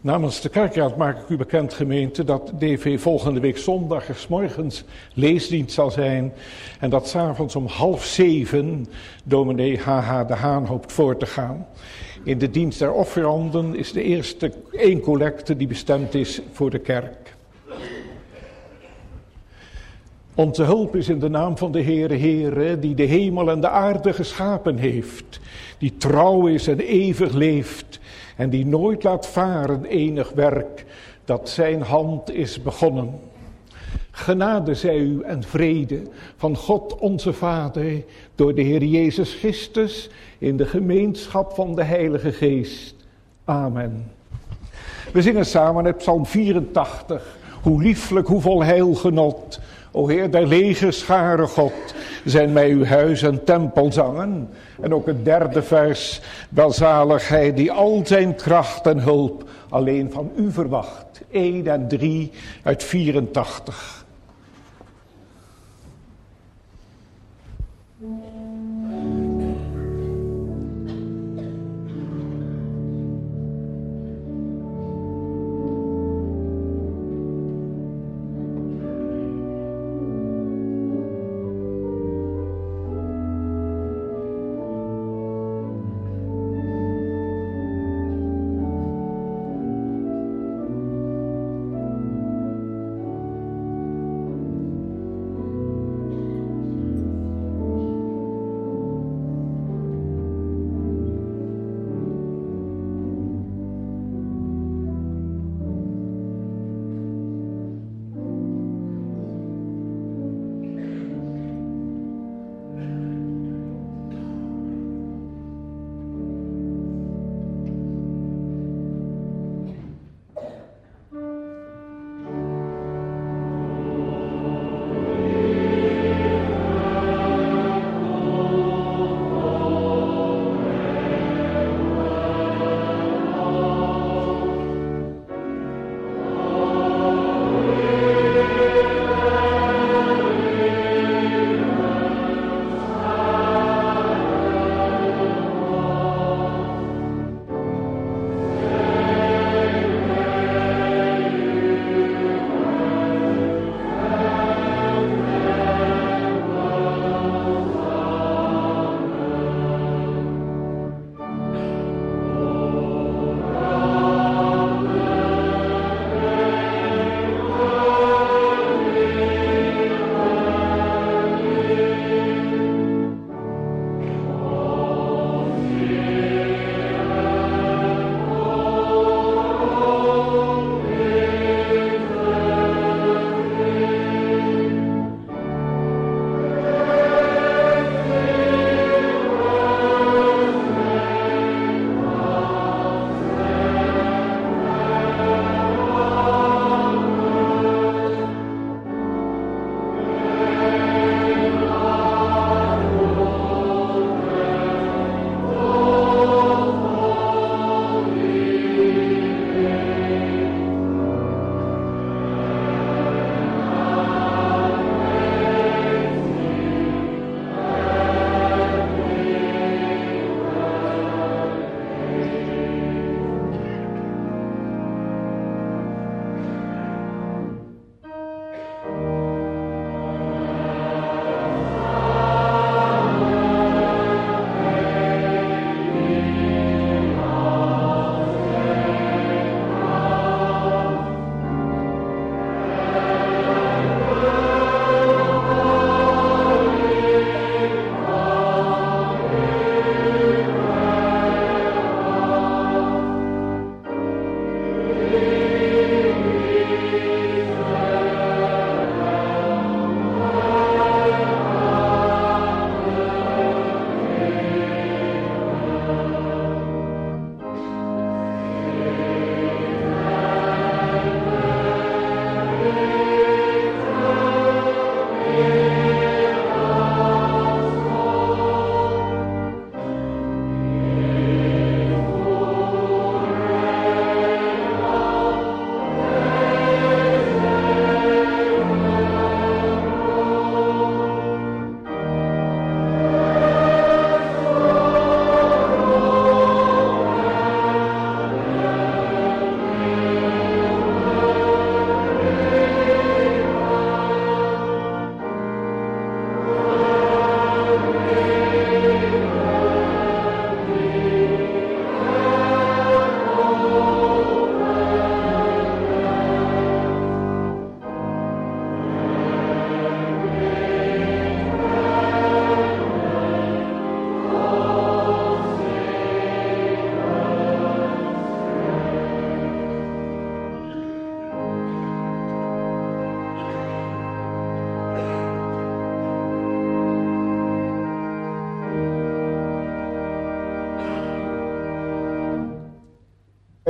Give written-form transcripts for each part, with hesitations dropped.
Namens de kerkraad maak ik u bekend, gemeente, dat DV volgende week zondag er 's morgens leesdienst zal zijn. En dat 's avonds om 6:30 dominee H.H. de Haan hoopt voor te gaan. In de dienst der offeranden is de eerste 1 collecte die bestemd is voor de kerk. Onze hulp is in de naam van de Heere, die de hemel en de aarde geschapen heeft. Die trouw is en eeuwig leeft. En die nooit laat varen enig werk dat zijn hand is begonnen. Genade zij u en vrede van God onze Vader door de Heer Jezus Christus in de gemeenschap van de Heilige Geest. Amen. We zingen samen het Psalm 84. Hoe lieflijk, hoe vol heilgenot. O Heer der legerscharen God, zijn mij uw huis en tempel zangen. En ook het 3e vers, welzalig hij die al zijn kracht en hulp alleen van u verwacht. 1 en 3 uit 84.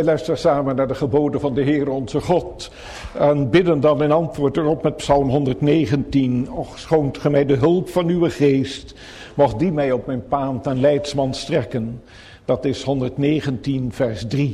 Wij luisteren samen naar de geboden van de Heer onze God. En bidden dan in antwoord erop met Psalm 119. Och, schoont ge mij de hulp van uw geest. Mocht die mij op mijn paand en leidsman strekken. Dat is 119 vers 3.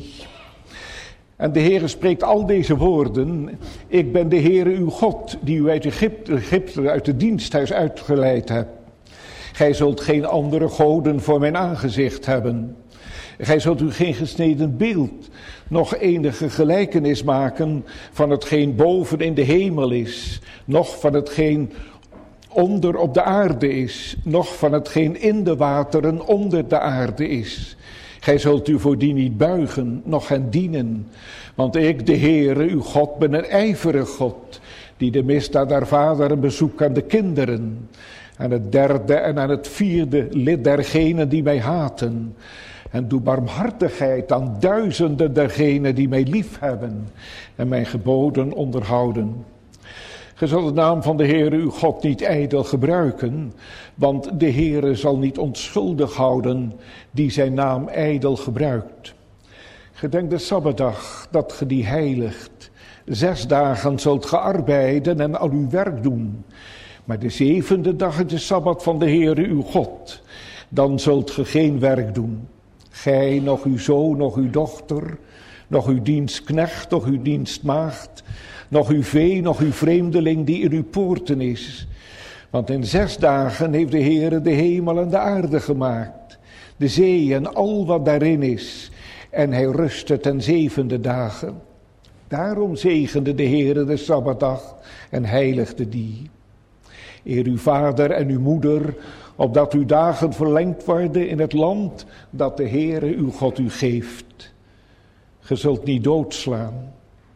En de Heere spreekt al deze woorden. Ik ben de Heere uw God, die u uit Egypte, uit het diensthuis uitgeleid hebt. Gij zult geen andere goden voor mijn aangezicht hebben. Gij zult u geen gesneden beeld, nog enige gelijkenis maken van hetgeen boven in de hemel is, noch van hetgeen onder op de aarde is, noch van hetgeen in de wateren onder de aarde is. Gij zult u voor die niet buigen, noch hen dienen. Want ik, de Heere, uw God, ben een ijverig God, die de misdaad der vaderen bezoekt aan de kinderen. Aan het derde en aan het vierde lid dergenen die mij haten. En doe barmhartigheid aan duizenden dergenen die mij liefhebben en mijn geboden onderhouden. Ge zult de naam van de Heere uw God niet ijdel gebruiken, want de Heere zal niet onschuldig houden die zijn naam ijdel gebruikt. Gedenk de Sabbatdag, dat ge die heiligt. 6 dagen zult ge arbeiden en al uw werk doen. Maar de 7e dag is de Sabbat van de Heere uw God. Dan zult ge geen werk doen. Gij, nog uw zoon, nog uw dochter, nog uw dienstknecht, nog uw dienstmaagd, nog uw vee, nog uw vreemdeling die in uw poorten is. Want in 6 dagen heeft de Heere de hemel en de aarde gemaakt, de zee en al wat daarin is. En hij rustte ten 7e dagen. Daarom zegende de Heere de Sabbatdag en heiligde die. Eer uw vader en uw moeder, opdat uw dagen verlengd worden in het land dat de Heere uw God u geeft. Ge zult niet doodslaan.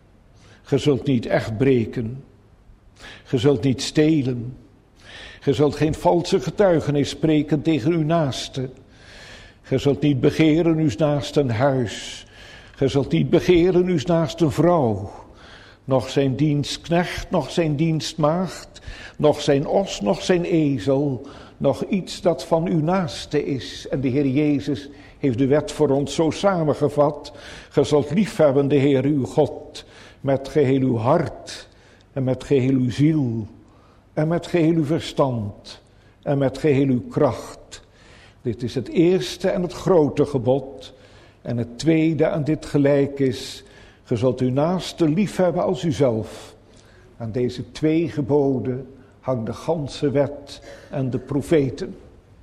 Ge zult niet echt breken. Ge zult niet stelen. Ge zult geen valse getuigenis spreken tegen uw naaste. Ge zult niet begeren uw naasten huis. Ge zult niet begeren uw naasten vrouw. Nog zijn dienstknecht, nog zijn dienstmaagd, nog zijn os, nog zijn ezel, nog iets dat van uw naaste is. En de Heer Jezus heeft de wet voor ons zo samengevat. Ge zult liefhebben de Heer uw God met geheel uw hart en met geheel uw ziel en met geheel uw verstand en met geheel uw kracht. Dit is het eerste en het grote gebod. En het tweede aan dit gelijk is: ge zult uw naaste liefhebben als uzelf. Aan deze 2 geboden hangt de ganse wet en de profeten.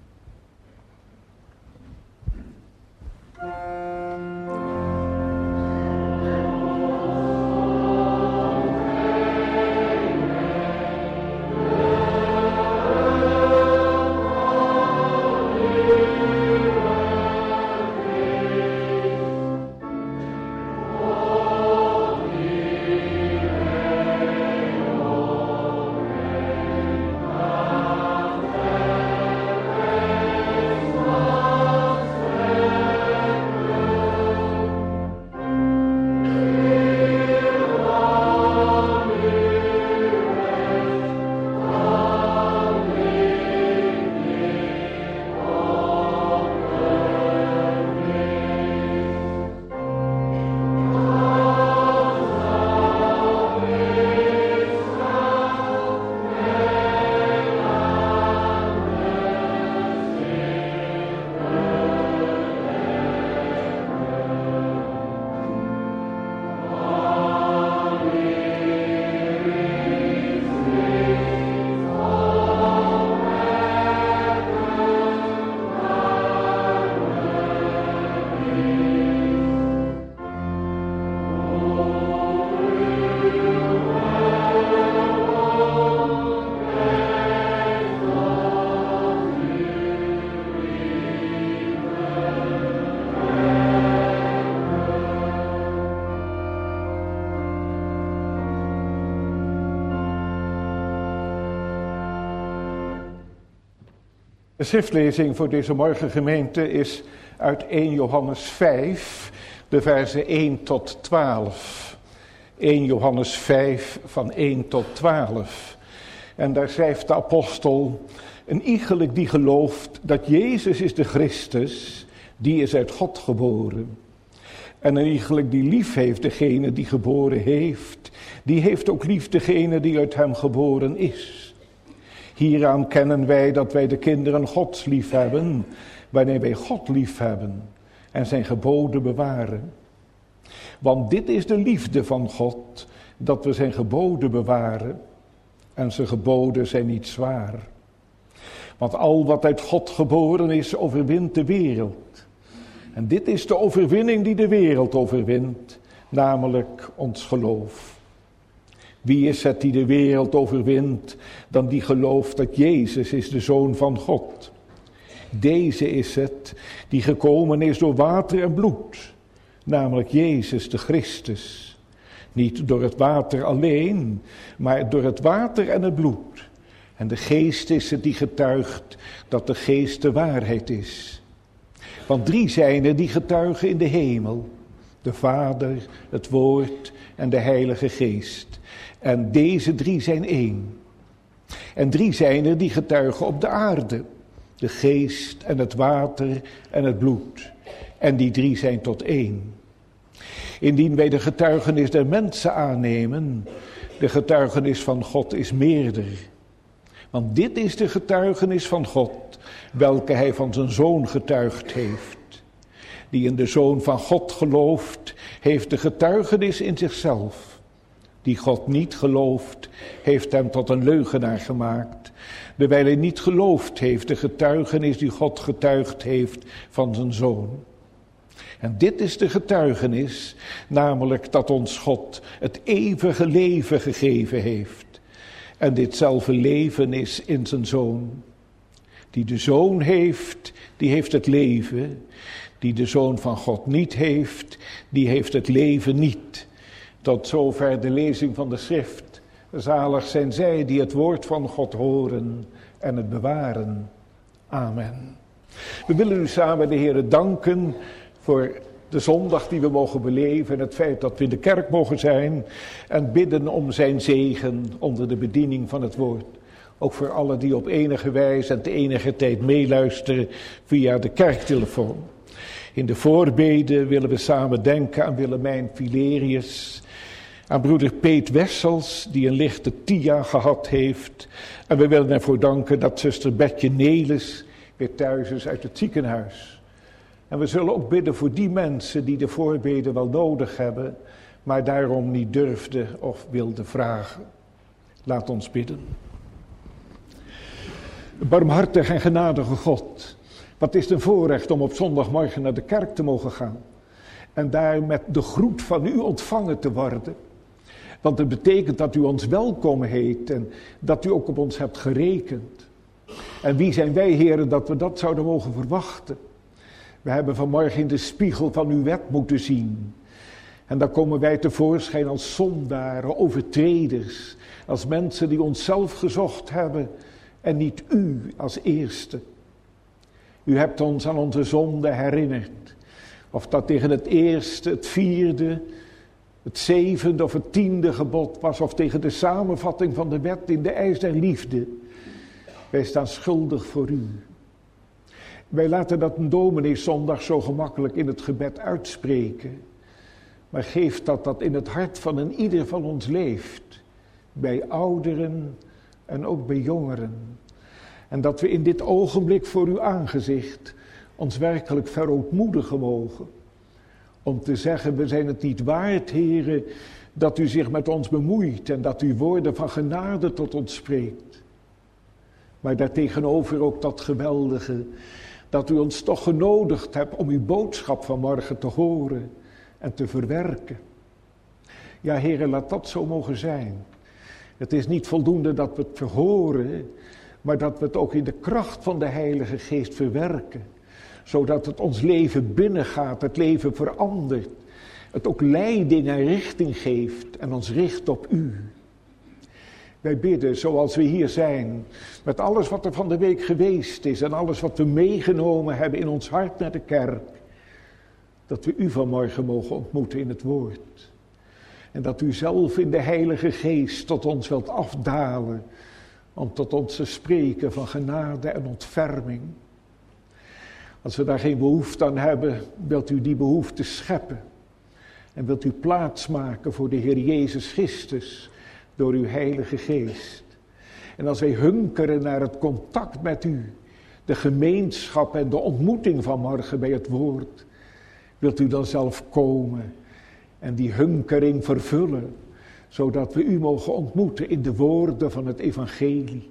De schriftlezing voor deze morgengemeente is uit 1 Johannes 5, de versen 1 tot 12. 1 Johannes 5 van 1 tot 12. En daar schrijft de apostel: een iegelijk die gelooft dat Jezus is de Christus, die is uit God geboren. En eigenlijk die lief heeft degene die geboren heeft, die heeft ook lief degene die uit hem geboren is. Hieraan kennen wij dat wij de kinderen Gods lief hebben, wanneer wij God lief hebben en zijn geboden bewaren. Want dit is de liefde van God, dat we zijn geboden bewaren. En zijn geboden zijn niet zwaar. Want al wat uit God geboren is, overwint de wereld. En dit is de overwinning die de wereld overwint, namelijk ons geloof. Wie is het die de wereld overwint, dan die gelooft dat Jezus is de Zoon van God? Deze is het die gekomen is door water en bloed, namelijk Jezus de Christus. Niet door het water alleen, maar door het water en het bloed. En de Geest is het die getuigt dat de Geest de waarheid is. Want 3 zijn er die getuigen in de hemel. De Vader, het Woord en de Heilige Geest. En deze 3 zijn één. En 3 zijn er die getuigen op de aarde. De Geest en het water en het bloed. En die 3 zijn tot één. Indien wij de getuigenis der mensen aannemen, de getuigenis van God is meerder. Want dit is de getuigenis van God, welke hij van zijn Zoon getuigd heeft. Die in de Zoon van God gelooft, heeft de getuigenis in zichzelf. Die God niet gelooft, heeft hem tot een leugenaar gemaakt, terwijl hij niet geloofd heeft de getuigenis die God getuigd heeft van zijn Zoon. En dit is de getuigenis, namelijk dat ons God het eeuwige leven gegeven heeft. En ditzelfde leven is in zijn Zoon. Die de Zoon heeft, die heeft het leven. Die de Zoon van God niet heeft, die heeft het leven niet. Tot zover de lezing van de schrift. Zalig zijn zij die het woord van God horen en het bewaren. Amen. We willen u samen de Heere danken voor de zondag die we mogen beleven en het feit dat we in de kerk mogen zijn en bidden om zijn zegen onder de bediening van het woord. Ook voor allen die op enige wijze en te enige tijd meeluisteren via de kerktelefoon. In de voorbeden willen we samen denken aan Willemijn Filerius, aan broeder Peet Wessels die een lichte TIA gehad heeft. En we willen ervoor danken dat zuster Betje Nelis weer thuis is uit het ziekenhuis. En we zullen ook bidden voor die mensen die de voorbeden wel nodig hebben, maar daarom niet durfden of wilden vragen. Laat ons bidden. Barmhartig en genadige God, wat is het een voorrecht om op zondagmorgen naar de kerk te mogen gaan. En daar met de groet van u ontvangen te worden. Want het betekent dat u ons welkom heet en dat u ook op ons hebt gerekend. En wie zijn wij, heren, dat we dat zouden mogen verwachten? We hebben vanmorgen in de spiegel van uw wet moeten zien. En dan komen wij tevoorschijn als zondaren, overtreders. Als mensen die onszelf gezocht hebben en niet u als eerste. U hebt ons aan onze zonde herinnerd. Of dat tegen het eerste, het vierde, het 7e of het 10e gebod was. Of tegen de samenvatting van de wet in de eis der liefde. Wij staan schuldig voor u. Wij laten dat een domineeszondag zo gemakkelijk in het gebed uitspreken. Maar geef dat in het hart van een ieder van ons leeft. Bij ouderen en ook bij jongeren. En dat we in dit ogenblik voor uw aangezicht ons werkelijk verootmoedigen mogen. Om te zeggen, we zijn het niet waard, heren, dat u zich met ons bemoeit en dat u woorden van genade tot ons spreekt. Maar daartegenover ook dat geweldige, dat u ons toch genodigd hebt om uw boodschap van morgen te horen en te verwerken. Ja, heren, laat dat zo mogen zijn. Het is niet voldoende dat we het verhoren, maar dat we het ook in de kracht van de Heilige Geest verwerken. Zodat het ons leven binnengaat, het leven verandert. Het ook leiding en richting geeft en ons richt op u. Wij bidden zoals we hier zijn, met alles wat er van de week geweest is en alles wat we meegenomen hebben in ons hart naar de kerk. Dat we u vanmorgen mogen ontmoeten in het woord. En dat u zelf in de Heilige Geest tot ons wilt afdalen, om tot ons te spreken van genade en ontferming. Als we daar geen behoefte aan hebben, wilt u die behoefte scheppen. En wilt u plaatsmaken voor de Heer Jezus Christus door uw Heilige Geest. En als wij hunkeren naar het contact met u, de gemeenschap en de ontmoeting van morgen bij het woord, wilt u dan zelf komen en die hunkering vervullen, zodat we u mogen ontmoeten in de woorden van het evangelie.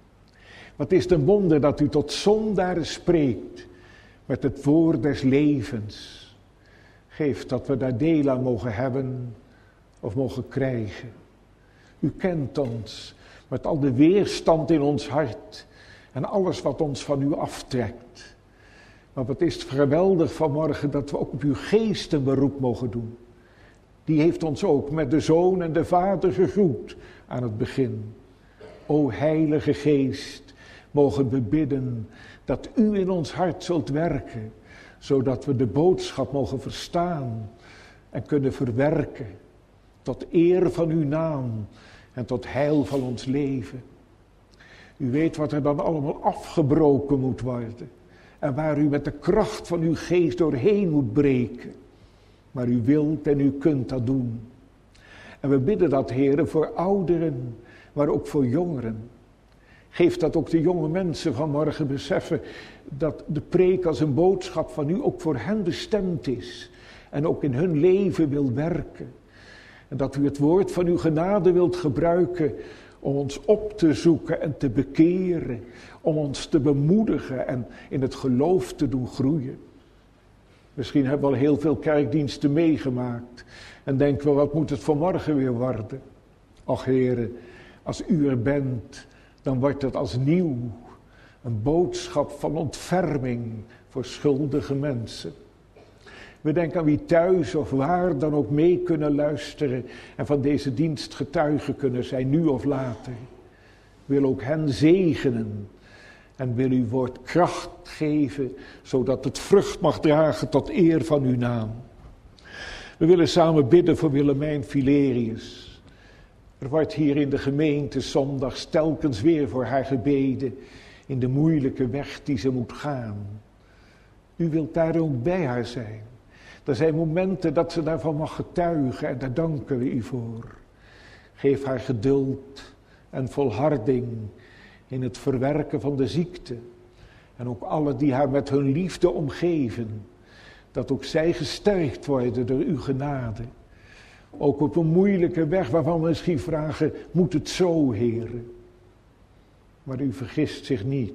Wat is een wonder dat u tot zondaren spreekt met het woord des levens. Geef dat we daar deel aan mogen hebben of mogen krijgen. U kent ons met al de weerstand in ons hart en alles wat ons van u aftrekt. Maar wat is het geweldig vanmorgen dat we ook op uw geest een beroep mogen doen. Die heeft ons ook met de Zoon en de Vader gegroet aan het begin. O Heilige Geest, mogen we bidden dat u in ons hart zult werken, zodat we de boodschap mogen verstaan en kunnen verwerken, tot eer van uw naam en tot heil van ons leven. U weet wat er dan allemaal afgebroken moet worden en waar u met de kracht van uw geest doorheen moet breken. Maar u wilt en u kunt dat doen. En we bidden dat, Heere, voor ouderen, maar ook voor jongeren. Geef dat ook de jonge mensen vanmorgen beseffen dat de preek als een boodschap van u ook voor hen bestemd is. En ook in hun leven wil werken. En dat u het woord van uw genade wilt gebruiken om ons op te zoeken en te bekeren. Om ons te bemoedigen en in het geloof te doen groeien. Misschien hebben we al heel veel kerkdiensten meegemaakt. En denken we, wat moet het vanmorgen weer worden? Och Heere, als u er bent, dan wordt het als nieuw. Een boodschap van ontferming voor schuldige mensen. We denken aan wie thuis of waar dan ook mee kunnen luisteren en van deze dienst getuigen kunnen zijn, nu of later. Wil ook hen zegenen en wil uw woord kracht geven, zodat het vrucht mag dragen tot eer van uw naam. We willen samen bidden voor Willemijn Filerius. Er wordt hier in de gemeente zondags telkens weer voor haar gebeden in de moeilijke weg die ze moet gaan. U wilt daar ook bij haar zijn. Er zijn momenten dat ze daarvan mag getuigen en daar danken we u voor. Geef haar geduld en volharding in het verwerken van de ziekte. En ook alle die haar met hun liefde omgeven. Dat ook zij gesterkt worden door uw genade. Ook op een moeilijke weg waarvan we misschien vragen, moet het zo, Heere? Maar u vergist zich niet.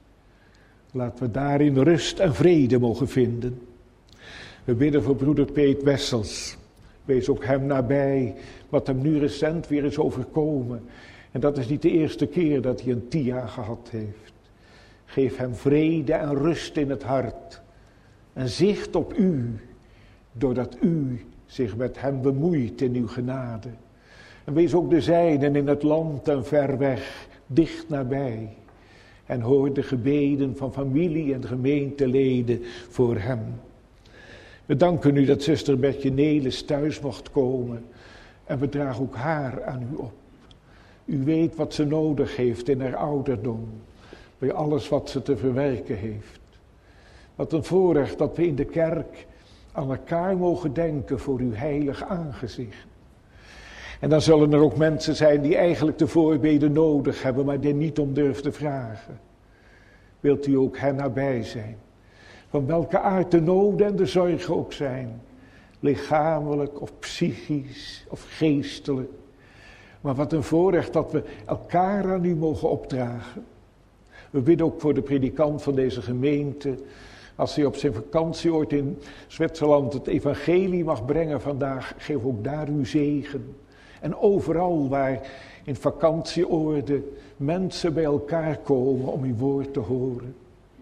Laten we daarin rust en vrede mogen vinden. We bidden voor broeder Peet Wessels. Wees ook hem nabij, wat hem nu recent weer is overkomen. En dat is niet de eerste keer dat hij een TIA gehad heeft. Geef hem vrede en rust in het hart. En zicht op u, doordat u zich met hem bemoeit in uw genade. En wees ook de zijnen in het land en ver weg, dicht nabij. En hoor de gebeden van familie en gemeenteleden voor hem. We danken u dat zuster Bertje Nelis thuis mocht komen. En we dragen ook haar aan u op. U weet wat ze nodig heeft in haar ouderdom. Bij alles wat ze te verwerken heeft. Wat een voorrecht dat we in de kerk aan elkaar mogen denken voor uw heilig aangezicht. En dan zullen er ook mensen zijn die eigenlijk de voorbeden nodig hebben, maar die niet om durven te vragen. Wilt u ook hen nabij zijn? Van welke aard de noden en de zorgen ook zijn. Lichamelijk of psychisch of geestelijk. Maar wat een voorrecht dat we elkaar aan u mogen opdragen. We bidden ook voor de predikant van deze gemeente. Als hij op zijn vakantieoord in Zwitserland het evangelie mag brengen vandaag, geef ook daar uw zegen. En overal waar in vakantieoorden mensen bij elkaar komen om uw woord te horen.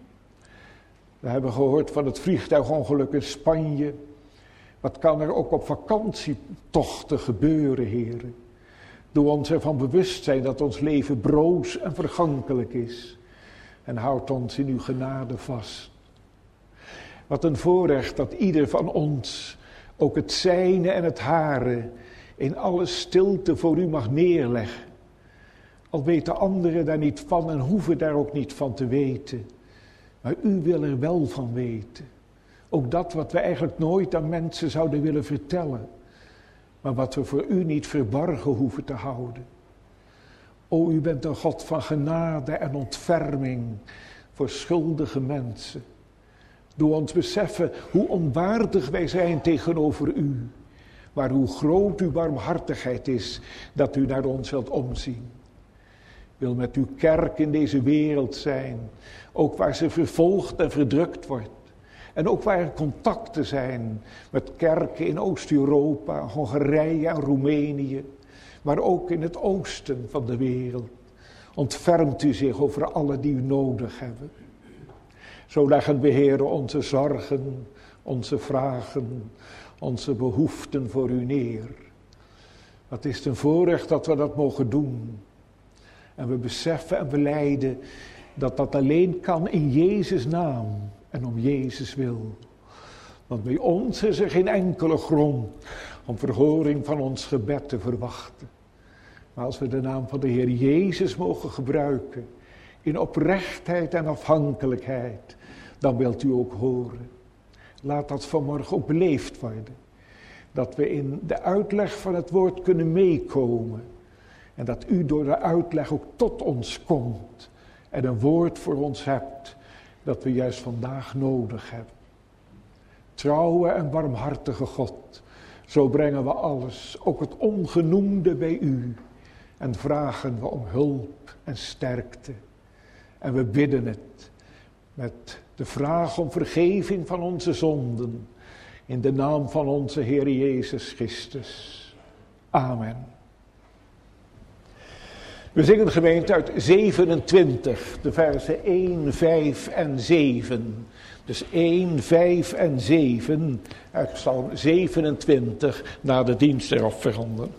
We hebben gehoord van het vliegtuigongeluk in Spanje. Wat kan er ook op vakantietochten gebeuren, heren? Doe ons ervan bewust zijn dat ons leven broos en vergankelijk is. En houd ons in uw genade vast. Wat een voorrecht dat ieder van ons, ook het zijne en het hare, in alle stilte voor u mag neerleggen. Al weten anderen daar niet van en hoeven daar ook niet van te weten. Maar u wil er wel van weten. Ook dat wat we eigenlijk nooit aan mensen zouden willen vertellen. maar wat we voor u niet verborgen hoeven te houden. O, u bent een God van genade en ontferming voor schuldige mensen. Doe ons beseffen hoe onwaardig wij zijn tegenover u, maar hoe groot uw barmhartigheid is dat u naar ons wilt omzien. Wil met uw kerk in deze wereld zijn, ook waar ze vervolgd en verdrukt wordt. En ook waar er contacten zijn met kerken in Oost-Europa, Hongarije en Roemenië, maar ook in het oosten van de wereld. Ontfermt u zich over alle die u nodig hebben. Zo leggen we, Heere, onze zorgen, onze vragen, onze behoeften voor u neer. Wat is het een voorrecht dat we dat mogen doen. En we beseffen en belijden dat dat alleen kan in Jezus' naam en om Jezus wil. Want bij ons is er geen enkele grond om verhoring van ons gebed te verwachten. Maar als we de naam van de Heer Jezus mogen gebruiken, in oprechtheid en afhankelijkheid, dan wilt u ook horen. Laat dat vanmorgen ook beleefd worden. Dat we in de uitleg van het woord kunnen meekomen. En dat u door de uitleg ook tot ons komt. En een woord voor ons hebt dat we juist vandaag nodig hebben. Trouwe en barmhartige God, zo brengen we alles, ook het ongenoemde bij u. En vragen we om hulp en sterkte. En we bidden het met de vraag om vergeving van onze zonden. In de naam van onze Heer Jezus Christus. Amen. We zingen gemeente uit 27, de versen 1, 5 en 7. Dus 1, 5 en 7 uit Psalm 27 na de dienst der offeranden.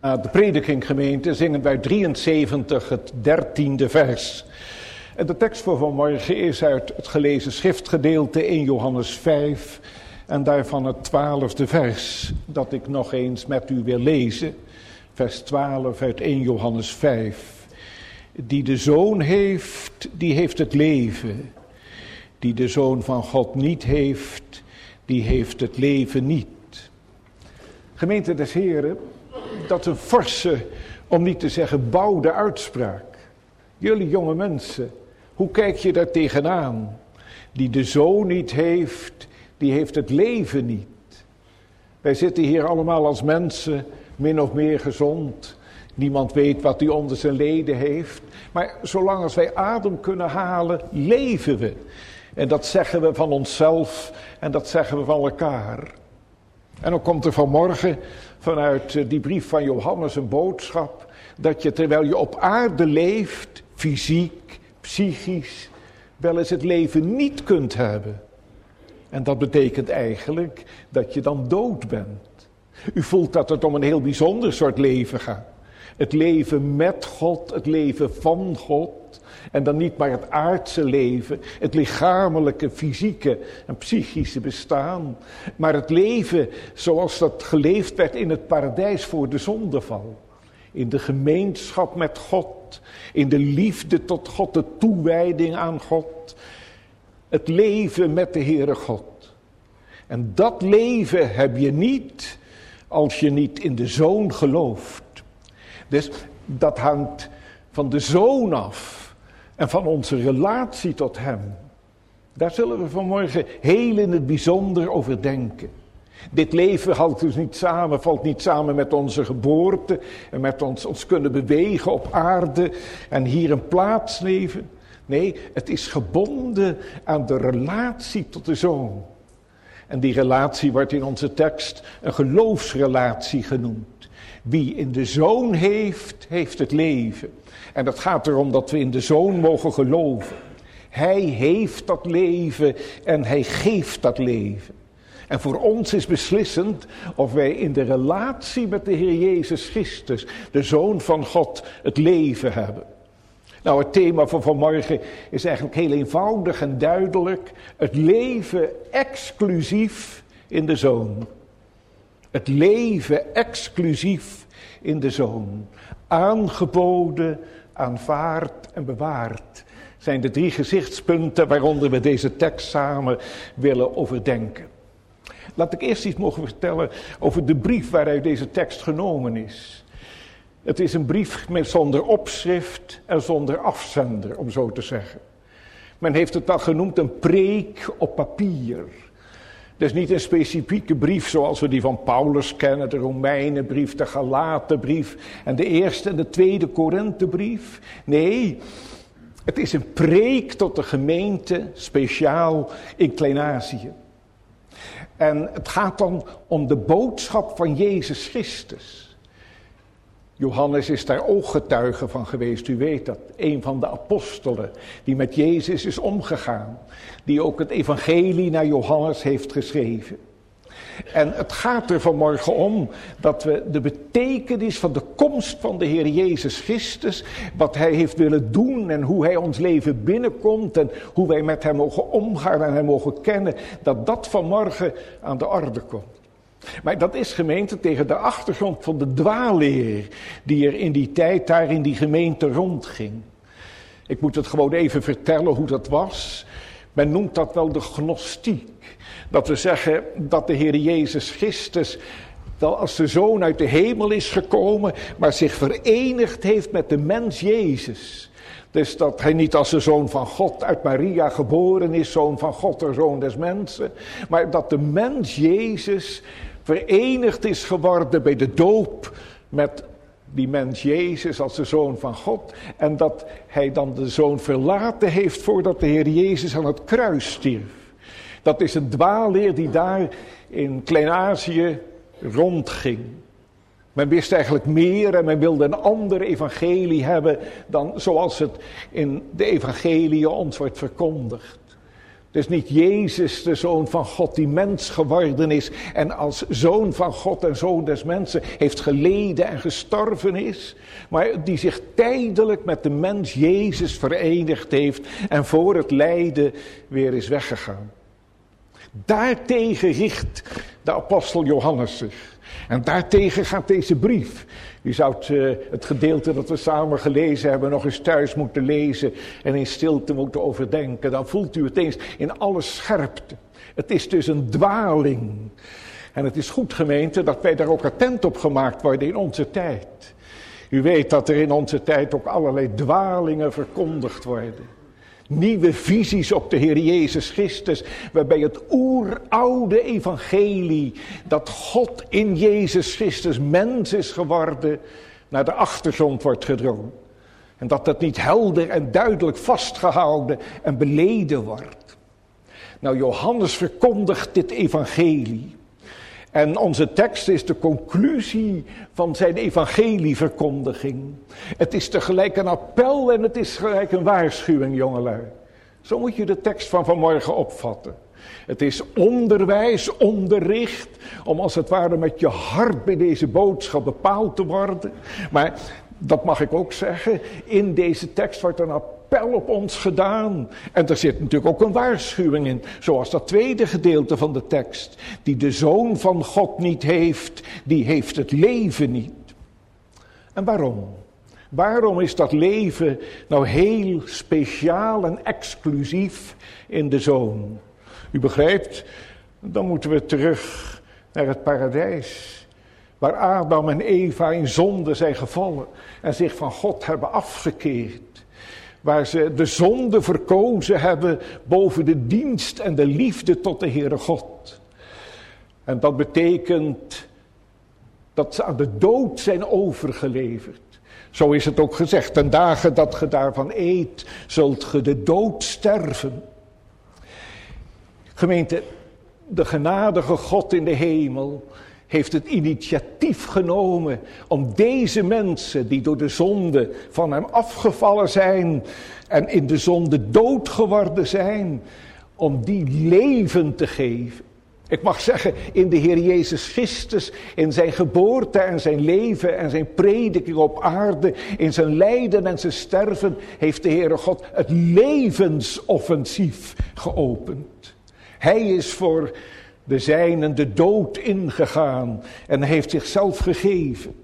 De predikinggemeente zingen wij 73 het 13e vers. En de tekst voor vanmorgen is uit het gelezen schriftgedeelte in Johannes 5 en daarvan het 12e vers dat ik nog eens met u wil lezen. Vers 12 uit 1 Johannes 5. Die de Zoon heeft, die heeft het leven. Die de Zoon van God niet heeft, die heeft het leven niet. Gemeente des Heren, dat is een forse, om niet te zeggen bouwde uitspraak. Jullie jonge mensen, hoe kijk je daar tegenaan? Die de Zoon niet heeft, die heeft het leven niet. Wij zitten hier allemaal als mensen, min of meer gezond. Niemand weet wat hij onder zijn leden heeft. Maar zolang als wij adem kunnen halen, leven we. En dat zeggen we van onszelf en dat zeggen we van elkaar. En dan komt er vanmorgen vanuit die brief van Johannes een boodschap dat je terwijl je op aarde leeft, fysiek, psychisch, wel eens het leven niet kunt hebben. En dat betekent eigenlijk dat je dan dood bent. U voelt dat het om een heel bijzonder soort leven gaat. Het leven met God, het leven van God. En dan niet maar het aardse leven, het lichamelijke, fysieke en psychische bestaan. Maar het leven zoals dat geleefd werd in het paradijs voor de zondeval. In de gemeenschap met God, in de liefde tot God, de toewijding aan God. Het leven met de Heere God. En dat leven heb je niet als je niet in de Zoon gelooft. Dus dat hangt van de Zoon af. En van onze relatie tot hem. Daar zullen we vanmorgen heel in het bijzonder over denken. Dit leven valt niet samen met onze geboorte. En met ons kunnen bewegen op aarde. En hier een plaats nemen. Nee, het is gebonden aan de relatie tot de Zoon. En die relatie wordt in onze tekst een geloofsrelatie genoemd. Wie in de Zoon heeft, heeft het leven. En het gaat erom dat we in de Zoon mogen geloven. Hij heeft dat leven en hij geeft dat leven. En voor ons is beslissend of wij in de relatie met de Heer Jezus Christus, de Zoon van God, het leven hebben. Nou, het thema van vanmorgen is eigenlijk heel eenvoudig en duidelijk. Het leven exclusief in de Zoon. Het leven exclusief in de Zoon. Aangeboden, aanvaard en bewaard zijn de 3 gezichtspunten waaronder we deze tekst samen willen overdenken. Laat ik eerst iets mogen vertellen over de brief waaruit deze tekst genomen is. Het is een brief zonder opschrift en zonder afzender, om zo te zeggen. Men heeft het al genoemd een preek op papier. Dus niet een specifieke brief zoals we die van Paulus kennen, de Romeinenbrief, de Galatenbrief en de eerste en de tweede Korinthebrief. Nee, het is een preek tot de gemeente, speciaal in Klein-Azië. En het gaat dan om de boodschap van Jezus Christus. Johannes is daar ooggetuige van geweest, u weet dat. Een van de apostelen die met Jezus is omgegaan. Die ook het evangelie naar Johannes heeft geschreven. En het gaat er vanmorgen om dat we de betekenis van de komst van de Heer Jezus Christus, wat hij heeft willen doen en hoe hij ons leven binnenkomt en hoe wij met hem mogen omgaan en hem mogen kennen, dat dat vanmorgen aan de orde komt. Maar dat is, gemeente, tegen de achtergrond van de dwaalleer die er in die tijd daar in die gemeente rondging. Ik moet het gewoon even vertellen hoe dat was. Men noemt dat wel de gnostiek. Dat we zeggen dat de Heer Jezus Christus, dat als de Zoon uit de hemel is gekomen, maar zich verenigd heeft met de mens Jezus. Dus dat hij niet als de Zoon van God uit Maria geboren is, Zoon van God, de Zoon des mensen. Maar dat de mens Jezus verenigd is geworden bij de doop met die mens Jezus als de Zoon van God. En dat hij dan de Zoon verlaten heeft voordat de Heer Jezus aan het kruis stierf. Dat is een dwaalleer die daar in Klein-Azië rondging. Men wist eigenlijk meer en men wilde een ander evangelie hebben dan zoals het in de evangeliën ons wordt verkondigd. Dus niet Jezus, de Zoon van God, die mens geworden is en als Zoon van God en Zoon des mensen heeft geleden en gestorven is, maar die zich tijdelijk met de mens Jezus verenigd heeft en voor het lijden weer is weggegaan. Daartegen richt de apostel Johannes zich. En daartegen gaat deze brief. U zou het gedeelte dat we samen gelezen hebben nog eens thuis moeten lezen en in stilte moeten overdenken. Dan voelt u het eens in alle scherpte. Het is dus een dwaling. En het is goed, gemeente, dat wij daar ook attent op gemaakt worden in onze tijd. U weet dat er in onze tijd ook allerlei dwalingen verkondigd worden. Nieuwe visies op de Heer Jezus Christus, waarbij het oeroude evangelie, dat God in Jezus Christus mens is geworden, naar de achtergrond wordt gedrongen. En dat dat niet helder en duidelijk vastgehouden en beleden wordt. Nou, Johannes verkondigt dit evangelie. En onze tekst is de conclusie van zijn evangelieverkondiging. Het is tegelijk een appel en het is gelijk een waarschuwing, jongelui. Zo moet je de tekst van vanmorgen opvatten. Het is onderwijs, onderricht, om als het ware met je hart bij deze boodschap bepaald te worden. Maar dat mag ik ook zeggen, in deze tekst wordt een appel op ons gedaan. En er zit natuurlijk ook een waarschuwing in, zoals dat tweede gedeelte van de tekst. Die de Zoon van God niet heeft, die heeft het leven niet. En waarom? Waarom is dat leven nou heel speciaal en exclusief in de Zoon? U begrijpt, dan moeten we terug naar het paradijs. Waar Adam en Eva in zonde zijn gevallen en zich van God hebben afgekeerd. Waar ze de zonde verkozen hebben boven de dienst en de liefde tot de Heere God. En dat betekent dat ze aan de dood zijn overgeleverd. Zo is het ook gezegd, ten dagen dat ge daarvan eet, zult ge de dood sterven. Gemeente, de genadige God in de hemel heeft het initiatief genomen om deze mensen die door de zonde van hem afgevallen zijn en in de zonde dood geworden zijn, om die leven te geven. Ik mag zeggen, in de Heer Jezus Christus, in zijn geboorte en zijn leven en zijn prediking op aarde, in zijn lijden en zijn sterven, heeft de Heere God het levensoffensief geopend. Hij is voor de zijnen de dood ingegaan en heeft zichzelf gegeven.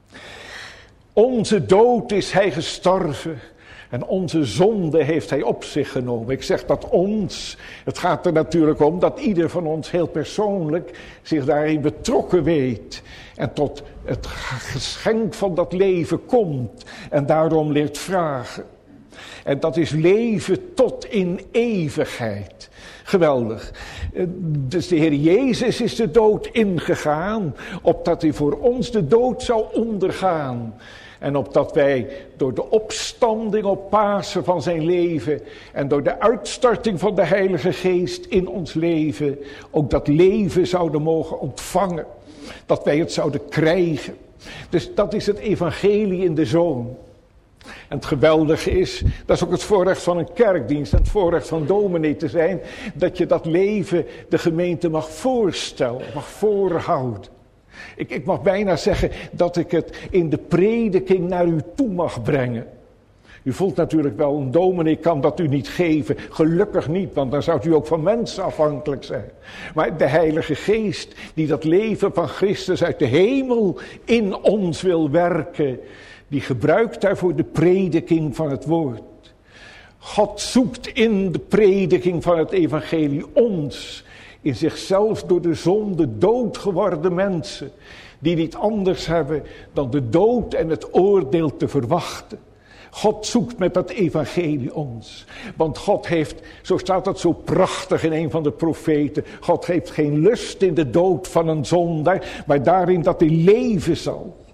Onze dood is hij gestorven en onze zonde heeft hij op zich genomen. Ik zeg dat ons, het gaat er natuurlijk om dat ieder van ons heel persoonlijk zich daarin betrokken weet en tot het geschenk van dat leven komt en daarom leert vragen. En dat is leven tot in eeuwigheid. Geweldig. Dus de Heer Jezus is de dood ingegaan, opdat hij voor ons de dood zou ondergaan. En opdat wij door de opstanding op Pasen van zijn leven en door de uitstorting van de Heilige Geest in ons leven ook dat leven zouden mogen ontvangen. Dat wij het zouden krijgen. Dus dat is het evangelie in de Zoon. En het geweldige is, dat is ook het voorrecht van een kerkdienst en het voorrecht van dominee te zijn, dat je dat leven de gemeente mag voorstellen, mag voorhouden. Ik mag bijna zeggen dat ik het in de prediking naar u toe mag brengen. U voelt natuurlijk wel, een dominee kan dat u niet geven. Gelukkig niet, want dan zou u ook van mensen afhankelijk zijn. Maar de Heilige Geest die dat leven van Christus uit de hemel in ons wil werken, die gebruikt daarvoor de prediking van het woord. God zoekt in de prediking van het evangelie ons, in zichzelf door de zonde dood geworden mensen, die niet anders hebben dan de dood en het oordeel te verwachten. God zoekt met dat evangelie ons. Want God heeft, zo staat het zo prachtig in een van de profeten, God heeft geen lust in de dood van een zondaar, maar daarin dat hij leven zal.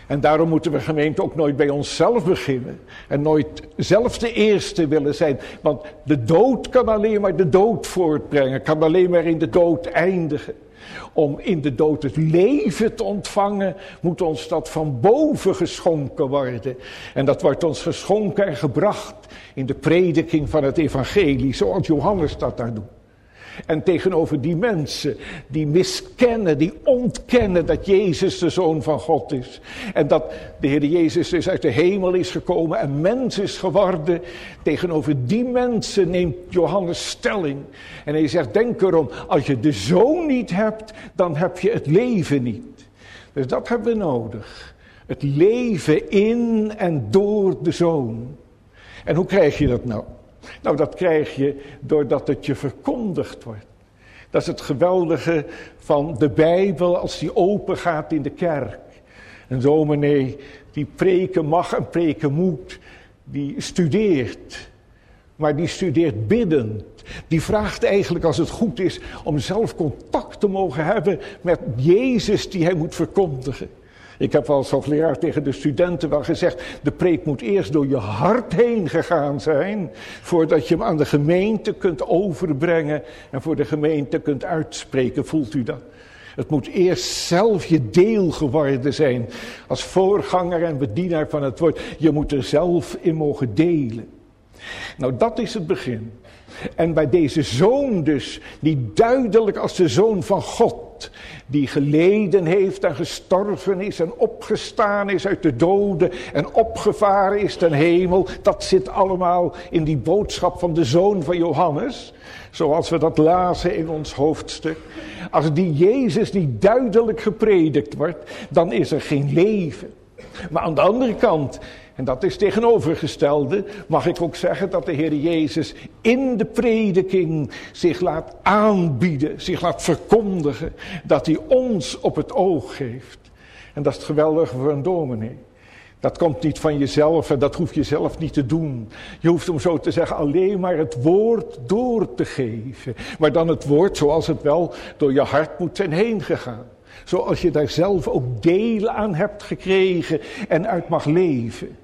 En daarom moeten we, gemeente, ook nooit bij onszelf beginnen. En nooit zelf de eerste willen zijn. Want de dood kan alleen maar de dood voortbrengen. Kan alleen maar in de dood eindigen. Om in de dood het leven te ontvangen, moet ons dat van boven geschonken worden. En dat wordt ons geschonken en gebracht in de prediking van het evangelie, zoals Johannes dat daar doet. En tegenover die mensen die miskennen, die ontkennen dat Jezus de Zoon van God is. En dat de Heer Jezus dus uit de hemel is gekomen en mens is geworden. Tegenover die mensen neemt Johannes stelling. En hij zegt, denk erom, als je de Zoon niet hebt, dan heb je het leven niet. Dus dat hebben we nodig. Het leven in en door de Zoon. En hoe krijg je dat nou? Nou, dat krijg je doordat het je verkondigd wordt. Dat is het geweldige van de Bijbel als die open gaat in de kerk. Een dominee die preken mag en preken moet, die studeert. Maar die studeert biddend. Die vraagt eigenlijk, als het goed is, om zelf contact te mogen hebben met Jezus die hij moet verkondigen. Ik heb als hoogleraar tegen de studenten wel gezegd, de preek moet eerst door je hart heen gegaan zijn, voordat je hem aan de gemeente kunt overbrengen en voor de gemeente kunt uitspreken. Voelt u dat? Het moet eerst zelf je deel geworden zijn, als voorganger en bedienaar van het woord. Je moet er zelf in mogen delen. Nou, dat is het begin. En bij deze Zoon dus, die duidelijk als de Zoon van God, die geleden heeft en gestorven is en opgestaan is uit de doden en opgevaren is ten hemel, dat zit allemaal in die boodschap van de Zoon van Johannes, zoals we dat lazen in ons hoofdstuk. Als die Jezus niet duidelijk gepredikt wordt, dan is er geen leven. Maar aan de andere kant, en dat is tegenovergestelde, mag ik ook zeggen dat de Heer Jezus in de prediking zich laat aanbieden, zich laat verkondigen, dat hij ons op het oog geeft. En dat is het geweldige voor een dominee. Dat komt niet van jezelf en dat hoef je zelf niet te doen. Je hoeft om zo te zeggen alleen maar het woord door te geven. Maar dan het woord zoals het wel door je hart moet zijn heen gegaan. Zoals je daar zelf ook deel aan hebt gekregen en uit mag leven.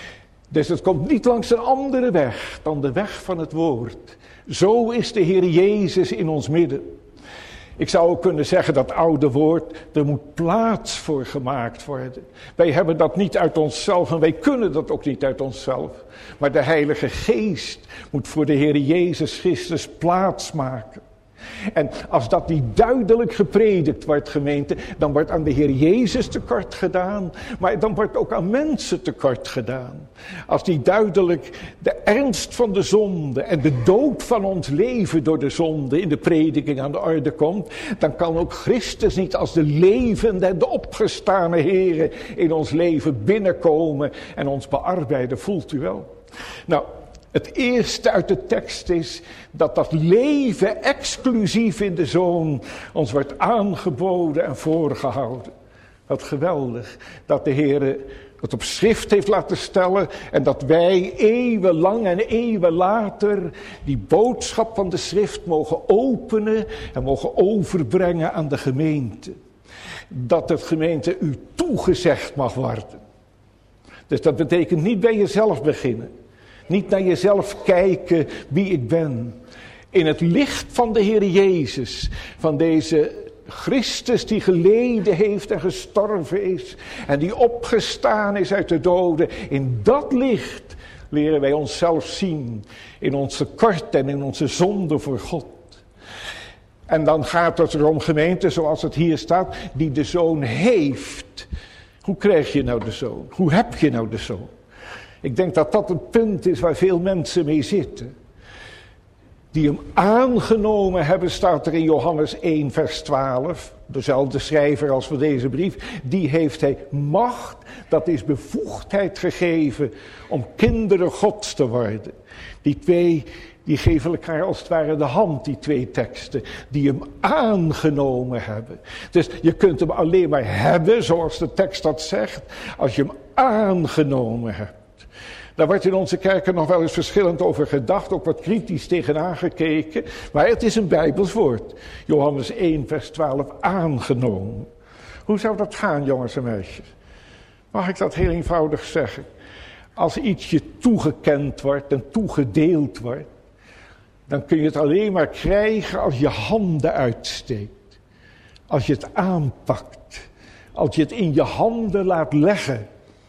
Dus het komt niet langs een andere weg dan de weg van het woord. Zo is de Heer Jezus in ons midden. Ik zou ook kunnen zeggen dat oude woord, er moet plaats voor gemaakt worden. Wij hebben dat niet uit onszelf en wij kunnen dat ook niet uit onszelf. Maar de Heilige Geest moet voor de Heer Jezus Christus plaats maken. En als dat niet duidelijk gepredikt wordt, gemeente, dan wordt aan de Heer Jezus tekort gedaan, maar dan wordt ook aan mensen tekort gedaan. Als die duidelijk de ernst van de zonde en de dood van ons leven door de zonde in de prediking aan de orde komt, dan kan ook Christus niet als de levende en de opgestane Heere in ons leven binnenkomen en ons bearbeiden. Voelt u wel? Nou, het eerste uit de tekst is dat dat leven exclusief in de Zoon ons wordt aangeboden en voorgehouden. Wat geweldig dat de Heer het op schrift heeft laten stellen en dat wij eeuwenlang en eeuwen later die boodschap van de schrift mogen openen en mogen overbrengen aan de gemeente. Dat het gemeente u toegezegd mag worden. Dus dat betekent niet bij jezelf beginnen. Niet naar jezelf kijken wie ik ben. In het licht van de Heer Jezus, van deze Christus die geleden heeft en gestorven is. En die opgestaan is uit de doden. In dat licht leren wij onszelf zien. In onze tekort en in onze zonde voor God. En dan gaat het erom, gemeente, zoals het hier staat, die de Zoon heeft. Hoe krijg je nou de Zoon? Hoe heb je nou de Zoon? Ik denk dat dat het punt is waar veel mensen mee zitten. Die hem aangenomen hebben, staat er in Johannes 1 vers 12. Dezelfde schrijver als voor deze brief. Die heeft hij macht, dat is bevoegdheid gegeven om kinderen Gods te worden. Die twee, die geven elkaar als het ware de hand, die twee teksten. Die hem aangenomen hebben. Dus je kunt hem alleen maar hebben, zoals de tekst dat zegt, als je hem aangenomen hebt. Daar wordt in onze kerken nog wel eens verschillend over gedacht, ook wat kritisch tegenaan gekeken. Maar het is een Bijbels woord. Johannes 1 vers 12, aangenomen. Hoe zou dat gaan, jongens en meisjes? Mag ik dat heel eenvoudig zeggen? Als iets je toegekend wordt en toegedeeld wordt, dan kun je het alleen maar krijgen als je handen uitsteekt. Als je het aanpakt. Als je het in je handen laat leggen.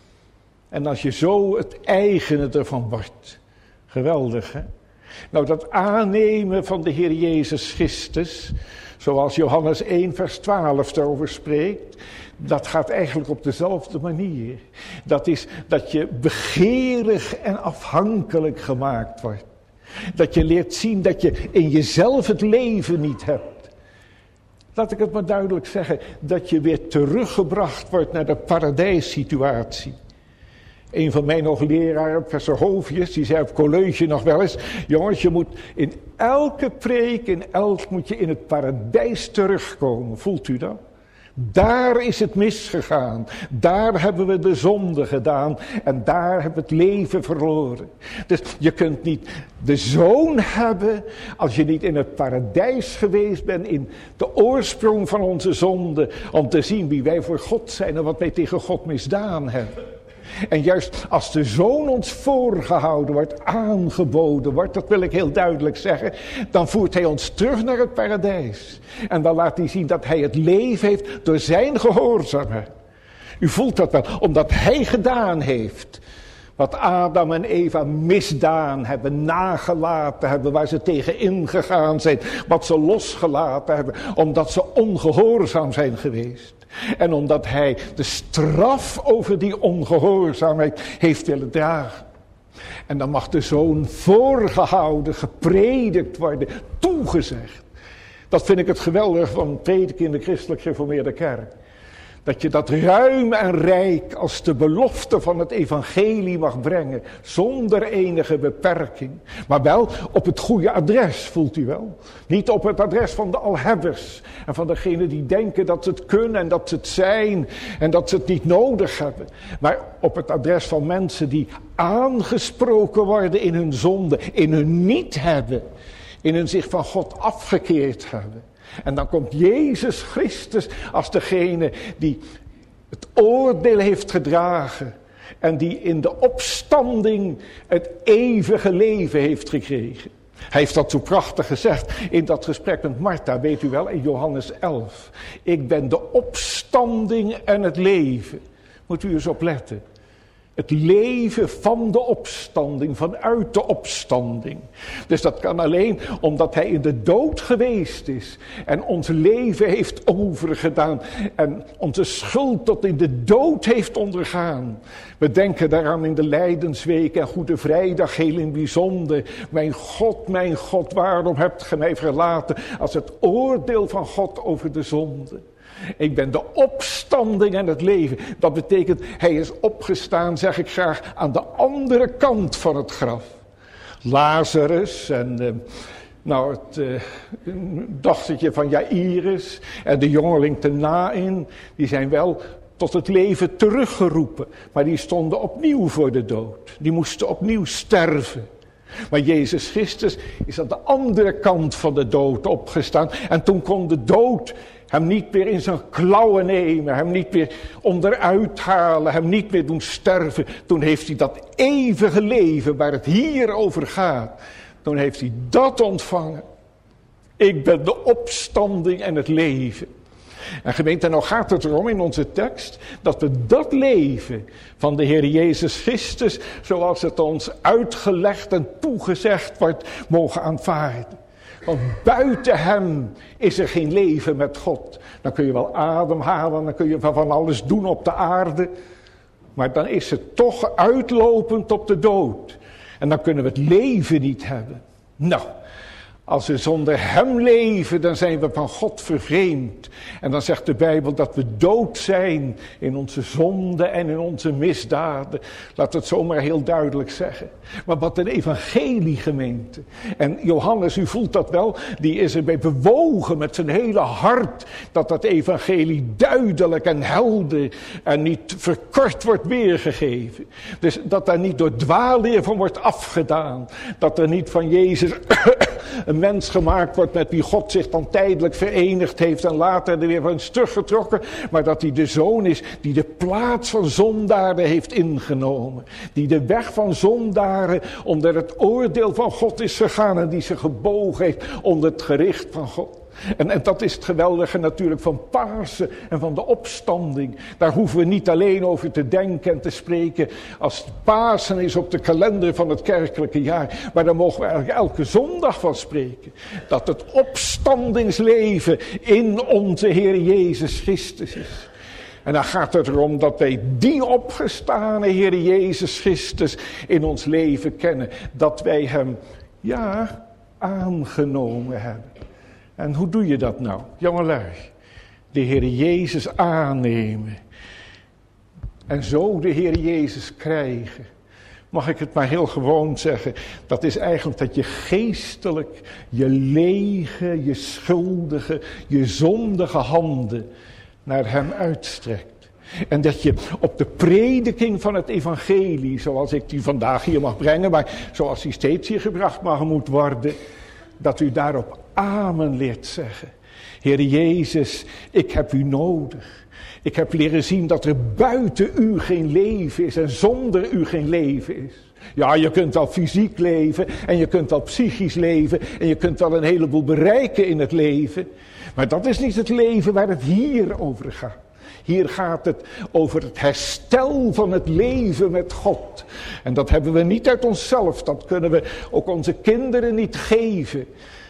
En als je zo het eigene ervan wordt. Geweldig, hè? Nou, dat aannemen van de Heer Jezus Christus, zoals Johannes 1 vers 12 daarover spreekt, dat gaat eigenlijk op dezelfde manier. Dat is dat je begeerig en afhankelijk gemaakt wordt. Dat je leert zien dat je in jezelf het leven niet hebt. Laat ik het maar duidelijk zeggen, dat je weer teruggebracht wordt naar de paradijssituatie. Een van mijn hoogleraren, professor Hovius, die zei op college nog wel eens: jongens, je moet in elke preek, moet je in het paradijs terugkomen. Voelt u dat? Daar is het misgegaan. Daar hebben we de zonde gedaan. En daar hebben we het leven verloren. Dus je kunt niet de zoon hebben als je niet in het paradijs geweest bent, in de oorsprong van onze zonde, om te zien wie wij voor God zijn en wat wij tegen God misdaan hebben. En juist als de zoon ons voorgehouden wordt, aangeboden wordt, dat wil ik heel duidelijk zeggen, dan voert hij ons terug naar het paradijs. En dan laat hij zien dat hij het leven heeft door zijn gehoorzaamheid. U voelt dat wel, omdat hij gedaan heeft wat Adam en Eva misdaan hebben, nagelaten hebben, waar ze tegen ingegaan zijn, wat ze losgelaten hebben, omdat ze ongehoorzaam zijn geweest. En omdat hij de straf over die ongehoorzaamheid heeft willen dragen. En dan mag de zoon voorgehouden, gepredikt worden, toegezegd. Dat vind ik het geweldige van prediken in de christelijk gereformeerde kerk. Dat je dat ruim en rijk als de belofte van het evangelie mag brengen. Zonder enige beperking. Maar wel op het goede adres, voelt u wel. Niet op het adres van de alhebbers. En van degenen die denken dat ze het kunnen en dat ze het zijn. En dat ze het niet nodig hebben. Maar op het adres van mensen die aangesproken worden in hun zonde. In hun niet hebben. In hun zich van God afgekeerd hebben. En dan komt Jezus Christus als degene die het oordeel heeft gedragen. En die in de opstanding het eeuwige leven heeft gekregen. Hij heeft dat zo prachtig gezegd in dat gesprek met Martha, weet u wel, in Johannes 11. Ik ben de opstanding en het leven. Moet u eens opletten. Het leven van de opstanding, vanuit de opstanding. Dus dat kan alleen omdat hij in de dood geweest is. En ons leven heeft overgedaan. En onze schuld tot in de dood heeft ondergaan. We denken daaraan in de Lijdensweek en Goede Vrijdag heel in bijzonder. Mijn God, waarom hebt ge mij verlaten? Als het oordeel van God over de zonde. Ik ben de opstanding en het leven. Dat betekent, hij is opgestaan, zeg ik graag, aan de andere kant van het graf. Lazarus en het dochtertje van Jairus en de jongeling te Naïn, die zijn wel tot het leven teruggeroepen. Maar die stonden opnieuw voor de dood. Die moesten opnieuw sterven. Maar Jezus Christus is aan de andere kant van de dood opgestaan. En toen kon de dood hem niet meer in zijn klauwen nemen. Hem niet meer onderuit halen. Hem niet meer doen sterven. Toen heeft hij dat eeuwige leven waar het hier over gaat. Toen heeft hij dat ontvangen. Ik ben de opstanding en het leven. En gemeente, nou gaat het erom in onze tekst dat we dat leven van de Heer Jezus Christus, zoals het ons uitgelegd en toegezegd wordt, mogen aanvaarden. Want buiten hem is er geen leven met God. Dan kun je wel ademhalen, dan kun je van alles doen op de aarde. Maar dan is het toch uitlopend op de dood. En dan kunnen we het leven niet hebben. Nou, als we zonder hem leven, dan zijn we van God vervreemd. En dan zegt de Bijbel dat we dood zijn in onze zonden en in onze misdaden. Laat het zomaar heel duidelijk zeggen. Maar wat een evangelie, gemeente. En Johannes, u voelt dat wel, die is erbij bewogen met zijn hele hart dat dat evangelie duidelijk en helder en niet verkort wordt weergegeven. Dus dat daar niet door dwaalleer van wordt afgedaan. Dat er niet van Jezus een een mens gemaakt wordt met wie God zich dan tijdelijk verenigd heeft en later er weer van is teruggetrokken. Maar dat hij de Zoon is die de plaats van zondaren heeft ingenomen. Die de weg van zondaren onder het oordeel van God is gegaan en die zich gebogen heeft onder het gericht van God. En dat is het geweldige natuurlijk van Pasen en van de opstanding. Daar hoeven we niet alleen over te denken en te spreken als Pasen is op de kalender van het kerkelijke jaar. Maar daar mogen we eigenlijk elke zondag van spreken. Dat het opstandingsleven in onze Heer Jezus Christus is. En dan gaat het erom dat wij die opgestane Heer Jezus Christus in ons leven kennen. Dat wij hem, aangenomen hebben. En hoe doe je dat nou, jongelui? De Heer Jezus aannemen. En zo de Heer Jezus krijgen. Mag ik het maar heel gewoon zeggen. Dat is eigenlijk dat je geestelijk je lege, je schuldige, je zondige handen naar hem uitstrekt. En dat je op de prediking van het evangelie, zoals ik die vandaag hier mag brengen, maar zoals die steeds hier gebracht moet worden, dat u daarop amen leert zeggen. Heer Jezus, ik heb u nodig. Ik heb leren zien dat er buiten u geen leven is en zonder u geen leven is. Ja, je kunt al fysiek leven en je kunt al psychisch leven en je kunt al een heleboel bereiken in het leven. Maar dat is niet het leven waar het hier over gaat. Hier gaat het over het herstel van het leven met God. En dat hebben we niet uit onszelf, dat kunnen we ook onze kinderen niet geven.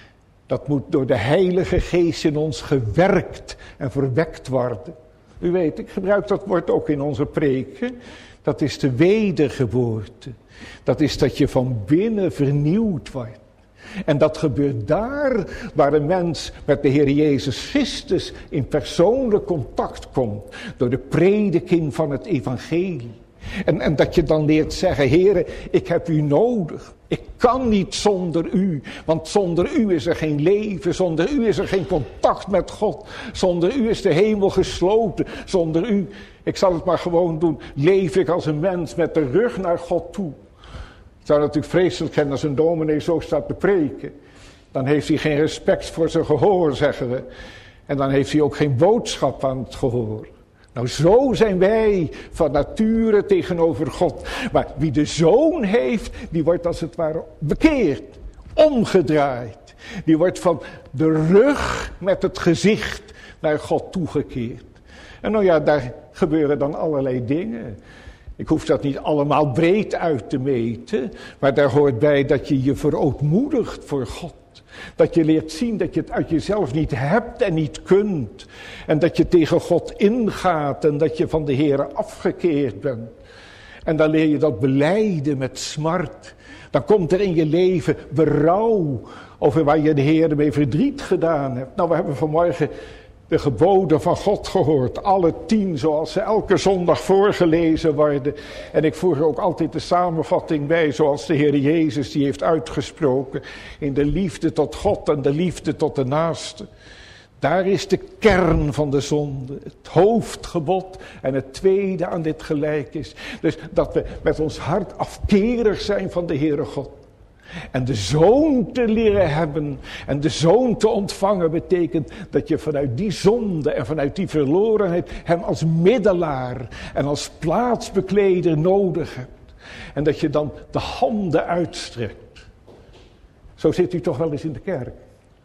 Dat moet door de Heilige Geest in ons gewerkt en verwekt worden. U weet, ik gebruik dat woord ook in onze preken. Dat is de wedergeboorte. Dat is dat je van binnen vernieuwd wordt. En dat gebeurt daar waar een mens met de Heer Jezus Christus in persoonlijk contact komt. Door de prediking van het evangelie. En dat je dan leert zeggen, Heere, ik heb u nodig. Ik kan niet zonder u. Want zonder u is er geen leven. Zonder u is er geen contact met God. Zonder u is de hemel gesloten. Zonder u, ik zal het maar gewoon doen, leef ik als een mens met de rug naar God toe. Het zou natuurlijk vreselijk zijn als een dominee zo staat te preken. Dan heeft hij geen respect voor zijn gehoor, zeggen we. En dan heeft hij ook geen boodschap aan het gehoor. Nou, zo zijn wij van nature tegenover God. Maar wie de Zoon heeft, die wordt als het ware bekeerd, omgedraaid. Die wordt van de rug met het gezicht naar God toegekeerd. En nou ja, daar gebeuren dan allerlei dingen. Ik hoef dat niet allemaal breed uit te meten, maar daar hoort bij dat je je verootmoedigt voor God. Dat je leert zien dat je het uit jezelf niet hebt en niet kunt. En dat je tegen God ingaat en dat je van de Heere afgekeerd bent. En dan leer je dat belijden met smart. Dan komt er in je leven berouw over waar je de Heere mee verdriet gedaan hebt. Nou, we hebben vanmorgen de geboden van God gehoord. Alle 10 zoals ze elke zondag voorgelezen worden. En ik voeg er ook altijd de samenvatting bij zoals de Heer Jezus die heeft uitgesproken. In de liefde tot God en de liefde tot de naaste. Daar is de kern van de zonde. Het hoofdgebod en het tweede aan dit gelijk is. Dus dat we met ons hart afkerig zijn van de Heere God. En de Zoon te leren hebben en de Zoon te ontvangen betekent dat je vanuit die zonde en vanuit die verlorenheid hem als middelaar en als plaatsbekleder nodig hebt. En dat je dan de handen uitstrekt. Zo zit u toch wel eens in de kerk.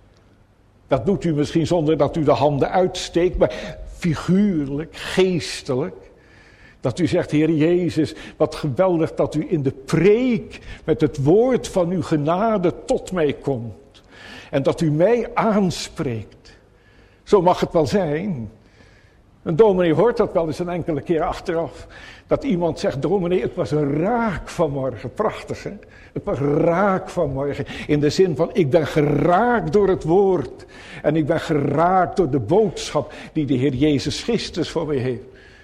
Dat doet u misschien zonder dat u de handen uitsteekt, maar figuurlijk, geestelijk. Dat u zegt, Heer Jezus, wat geweldig dat u in de preek met het woord van uw genade tot mij komt. En dat u mij aanspreekt. Zo mag het wel zijn. Een dominee hoort dat wel eens een enkele keer achteraf. Dat iemand zegt, dominee, het was een raak vanmorgen. Prachtig, hè? Het was raak vanmorgen. In de zin van, ik ben geraakt door het woord. En ik ben geraakt door de boodschap die de Heer Jezus Christus voor mij heeft.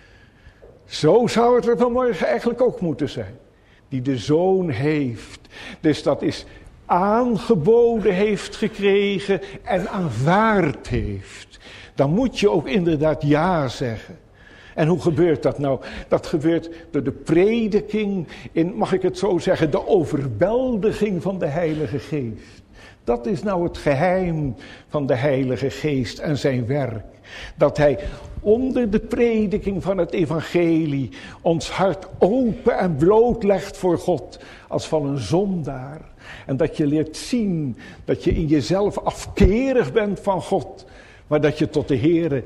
Zo zou het er vanmorgen eigenlijk ook moeten zijn. Die de Zoon heeft. Dus dat is aangeboden heeft gekregen en aanvaard heeft. Dan moet je ook inderdaad ja zeggen. En hoe gebeurt dat nou? Dat gebeurt door de prediking in, mag ik het zo zeggen, de overweldiging van de Heilige Geest. Dat is nou het geheim van de Heilige Geest en zijn werk. Dat hij onder de prediking van het evangelie ons hart open en bloot legt voor God als van een zondaar. En dat je leert zien dat je in jezelf afkerig bent van God, maar dat je tot de Heere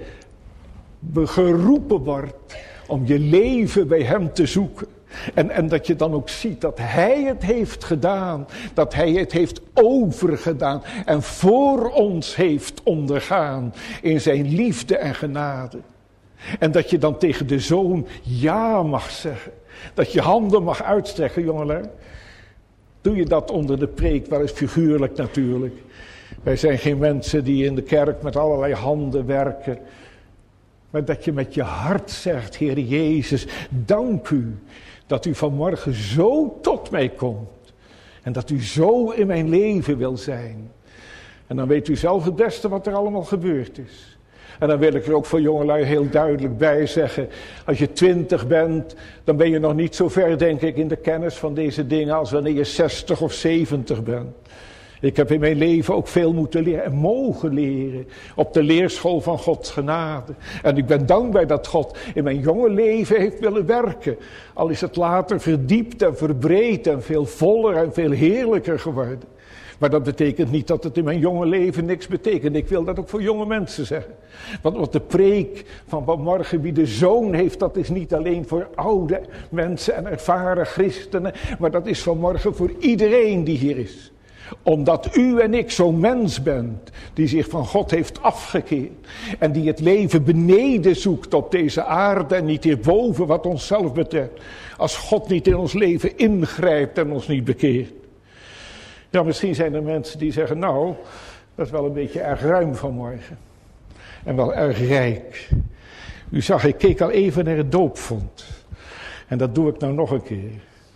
geroepen wordt om je leven bij hem te zoeken. En dat je dan ook ziet dat hij het heeft gedaan, dat hij het heeft overgedaan en voor ons heeft ondergaan in zijn liefde en genade. En dat je dan tegen de Zoon ja mag zeggen, dat je handen mag uitstrekken, jongelui. Doe je dat onder de preek, wel eens figuurlijk natuurlijk. Wij zijn geen mensen die in de kerk met allerlei handen werken. Maar dat je met je hart zegt, Heer Jezus, dank u dat u vanmorgen zo tot mij komt. En dat u zo in mijn leven wil zijn. En dan weet u zelf het beste wat er allemaal gebeurd is. En dan wil ik er ook voor jongelui heel duidelijk bij zeggen. Als je 20 bent, dan ben je nog niet zo ver, denk ik, in de kennis van deze dingen als wanneer je 60 of 70 bent. Ik heb in mijn leven ook veel moeten leren en mogen leren op de leerschool van Gods genade. En ik ben dankbaar dat God in mijn jonge leven heeft willen werken. Al is het later verdiept en verbreed en veel voller en veel heerlijker geworden. Maar dat betekent niet dat het in mijn jonge leven niks betekent. Ik wil dat ook voor jonge mensen zeggen. Want wat de preek van vanmorgen wie de Zoon heeft, dat is niet alleen voor oude mensen en ervaren christenen. Maar dat is vanmorgen voor iedereen die hier is. Omdat u en ik zo'n mens bent die zich van God heeft afgekeerd. En die het leven beneden zoekt op deze aarde en niet hierboven wat onszelf betreft. Als God niet in ons leven ingrijpt en ons niet bekeert. Ja, misschien zijn er mensen die zeggen, nou, dat is wel een beetje erg ruim vanmorgen. En wel erg rijk. U zag, ik keek al even naar het doopvond. En dat doe ik nou nog een keer.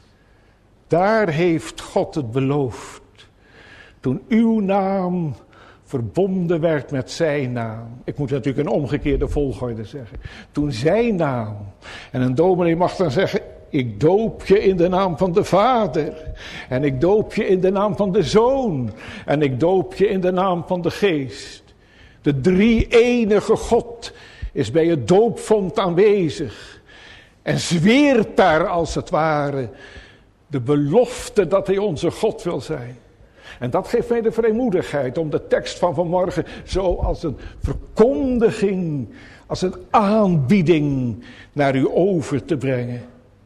Daar heeft God het beloofd. Toen uw naam verbonden werd met zijn naam. Ik moet natuurlijk een omgekeerde volgorde zeggen. Toen zijn naam. En een dominee mag dan zeggen, ik doop je in de naam van de Vader. En ik doop je in de naam van de Zoon. En ik doop je in de naam van de Geest. De drie-enige God is bij het doopvond aanwezig. En zweert daar als het ware de belofte dat hij onze God wil zijn. En dat geeft mij de vrijmoedigheid om de tekst van vanmorgen zo als een verkondiging, als een aanbieding naar u over te brengen.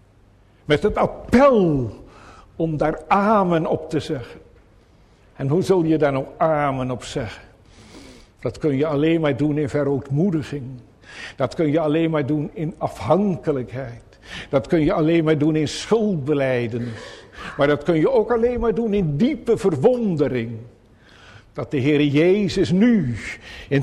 Met het appel om daar amen op te zeggen. En hoe zul je daar nou amen op zeggen? Dat kun je alleen maar doen in verootmoediging. Dat kun je alleen maar doen in afhankelijkheid. Dat kun je alleen maar doen in schuldbelijdenis. Maar dat kun je ook alleen maar doen in diepe verwondering. Dat de Heer Jezus nu, in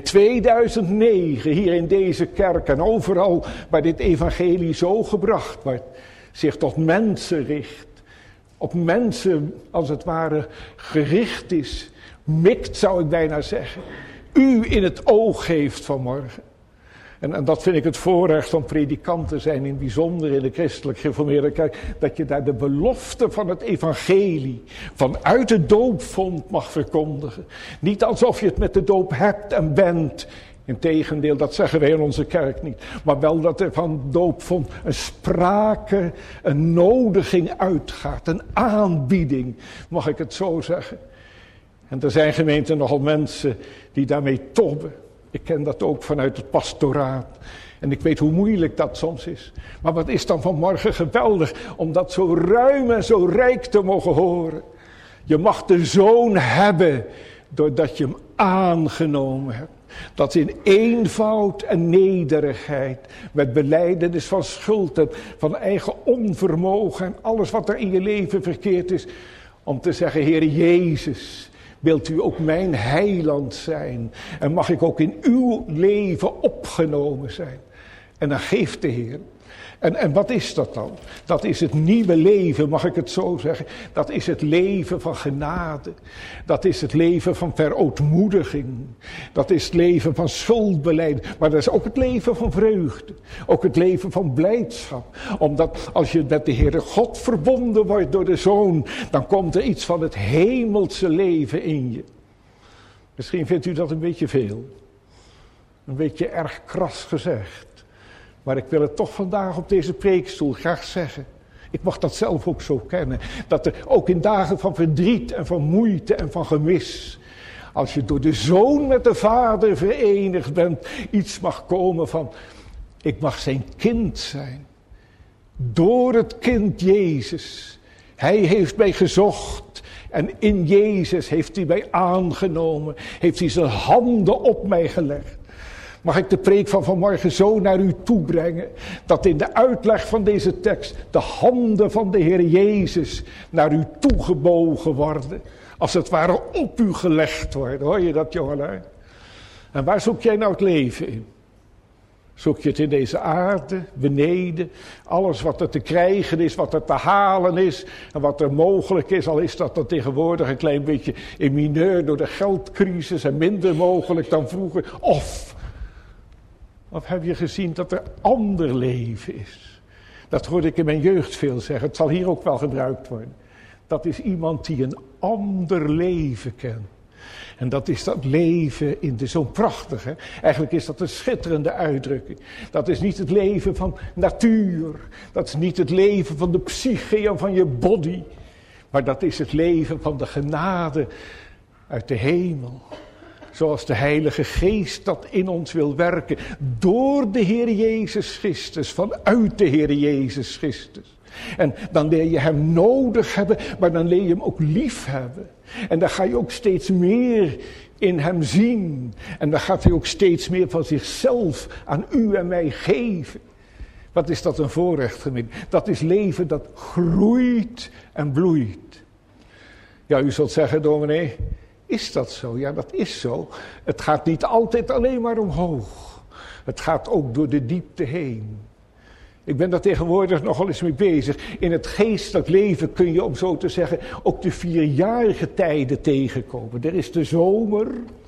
2009, hier in deze kerk en overal waar dit evangelie zo gebracht wordt, zich tot mensen richt. Op mensen, als het ware, gericht is. Mikt, zou ik bijna zeggen. U in het oog heeft vanmorgen. En dat vind ik het voorrecht van predikant te zijn, in het bijzonder in de christelijk gereformeerde kerk, dat je daar de belofte van het evangelie vanuit het doopvond mag verkondigen. Niet alsof je het met de doop hebt en bent. Integendeel, dat zeggen wij in onze kerk niet. Maar wel dat er van doopvond een sprake, een nodiging uitgaat, een aanbieding, mag ik het zo zeggen. En er zijn gemeenten nogal mensen die daarmee tobben. Ik ken dat ook vanuit het pastoraat. En ik weet hoe moeilijk dat soms is. Maar wat is dan vanmorgen geweldig om dat zo ruim en zo rijk te mogen horen. Je mag de Zoon hebben doordat je hem aangenomen hebt. Dat in eenvoud en nederigheid, met belijdenis van schuld en van eigen onvermogen en alles wat er in je leven verkeerd is. Om te zeggen, Heer Jezus, wilt u ook mijn heiland zijn? En mag ik ook in uw leven opgenomen zijn? En dan geeft de Heer. En wat is dat dan? Dat is het nieuwe leven, mag ik het zo zeggen. Dat is het leven van genade. Dat is het leven van verootmoediging. Dat is het leven van schuldbelijden. Maar dat is ook het leven van vreugde. Ook het leven van blijdschap. Omdat als je met de Heere God verbonden wordt door de Zoon, dan komt er iets van het hemelse leven in je. Misschien vindt u dat een beetje veel. Een beetje erg kras gezegd. Maar ik wil het toch vandaag op deze preekstoel graag zeggen. Ik mag dat zelf ook zo kennen. Dat er ook in dagen van verdriet en van moeite en van gemis, als je door de Zoon met de Vader verenigd bent, iets mag komen van, ik mag zijn kind zijn. Door het kind Jezus. Hij heeft mij gezocht en in Jezus heeft hij mij aangenomen. Heeft hij zijn handen op mij gelegd. Mag ik de preek van vanmorgen zo naar u toe brengen, dat in de uitleg van deze tekst de handen van de Heer Jezus naar u toegebogen worden. Als het ware op u gelegd worden. Hoor je dat, jongelui? En waar zoek jij nou het leven in? Zoek je het in deze aarde, beneden, alles wat er te krijgen is, wat er te halen is en wat er mogelijk is, al is dat dan tegenwoordig een klein beetje in mineur door de geldcrisis en minder mogelijk dan vroeger. Of heb je gezien dat er ander leven is? Dat hoorde ik in mijn jeugd veel zeggen, het zal hier ook wel gebruikt worden. Dat is iemand die een ander leven kent. En dat is dat leven in de zo'n prachtige. Eigenlijk is dat een schitterende uitdrukking. Dat is niet het leven van natuur. Dat is niet het leven van de psyche en van je body. Maar dat is het leven van de genade uit de hemel. Zoals de Heilige Geest dat in ons wil werken. Door de Heer Jezus Christus. Vanuit de Heer Jezus Christus. En dan leer je hem nodig hebben, maar dan leer je hem ook lief hebben. En dan ga je ook steeds meer in hem zien. En dan gaat hij ook steeds meer van zichzelf aan u en mij geven. Wat is dat een voorrecht, gemeente? Dat is leven dat groeit en bloeit. Ja, u zult zeggen, dominee, is dat zo? Ja, dat is zo. Het gaat niet altijd alleen maar omhoog. Het gaat ook door de diepte heen. Ik ben daar tegenwoordig nogal eens mee bezig. In het geestelijk leven kun je, om zo te zeggen, ook de 4-jarige tijden tegenkomen. Er is de zomer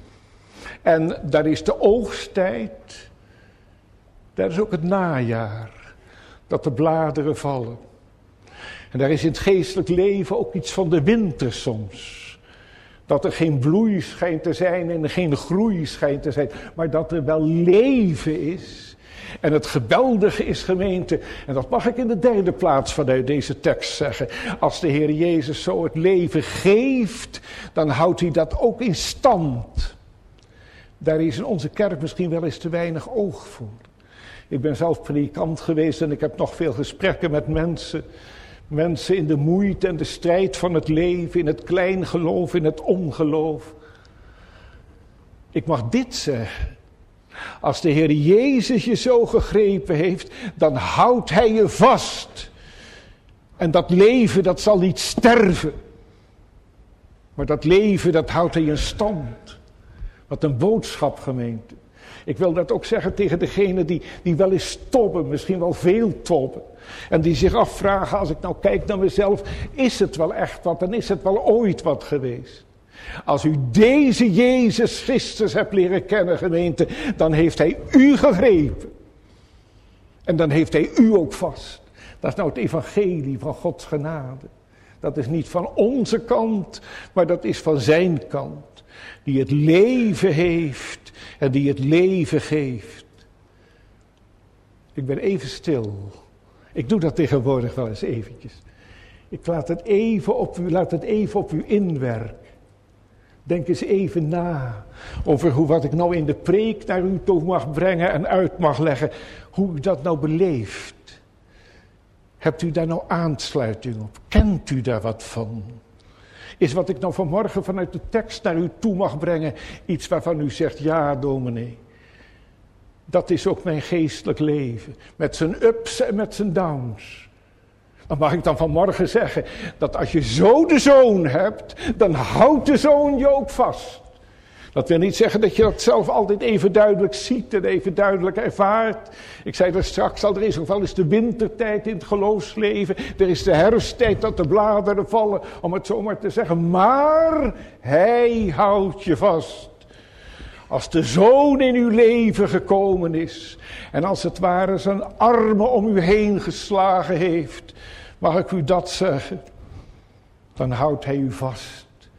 en daar is de oogsttijd. Daar is ook het najaar, dat de bladeren vallen. En daar is in het geestelijk leven ook iets van de winter soms. Dat er geen bloei schijnt te zijn en geen groei schijnt te zijn, maar dat er wel leven is. En het geweldige is, gemeente, en dat mag ik in de derde plaats vanuit deze tekst zeggen. Als de Heer Jezus zo het leven geeft, dan houdt hij dat ook in stand. Daar is in onze kerk misschien wel eens te weinig oog voor. Ik ben zelf predikant geweest en ik heb nog veel gesprekken met mensen. Mensen in de moeite en de strijd van het leven, in het klein geloof, in het ongeloof. Ik mag dit zeggen. Als de Heer Jezus je zo gegrepen heeft, dan houdt hij je vast. En dat leven, dat zal niet sterven. Maar dat leven, dat houdt hij in stand. Wat een boodschap, gemeente. Ik wil dat ook zeggen tegen degenen die wel eens tobben, misschien wel veel tobben. En die zich afvragen, als ik nou kijk naar mezelf, is het wel echt wat en is het wel ooit wat geweest? Als u deze Jezus Christus hebt leren kennen, gemeente, dan heeft hij u gegrepen. En dan heeft hij u ook vast. Dat is nou het evangelie van Gods genade. Dat is niet van onze kant, maar dat is van zijn kant. Die het leven heeft en die het leven geeft. Ik ben even stil. Ik doe dat tegenwoordig wel eens eventjes. Ik laat het even op u inwerken. Denk eens even na over wat ik nou in de preek naar u toe mag brengen en uit mag leggen. Hoe u dat nou beleeft. Hebt u daar nou aansluiting op? Kent u daar wat van? Is wat ik nou vanmorgen vanuit de tekst naar u toe mag brengen iets waarvan u zegt, ja dominee. Dat is ook mijn geestelijk leven. Met zijn ups en met zijn downs. Dan mag ik dan vanmorgen zeggen dat als je zo de Zoon hebt, dan houdt de Zoon je ook vast. Dat wil niet zeggen dat je dat zelf altijd even duidelijk ziet en even duidelijk ervaart. Ik zei er straks al, er is ook wel eens de wintertijd in het geloofsleven. Er is de herfsttijd dat de bladeren vallen, om het zo maar te zeggen. Maar hij houdt je vast. Als de Zoon in uw leven gekomen is en als het ware zijn armen om u heen geslagen heeft, mag ik u dat zeggen, dan houdt hij u vast.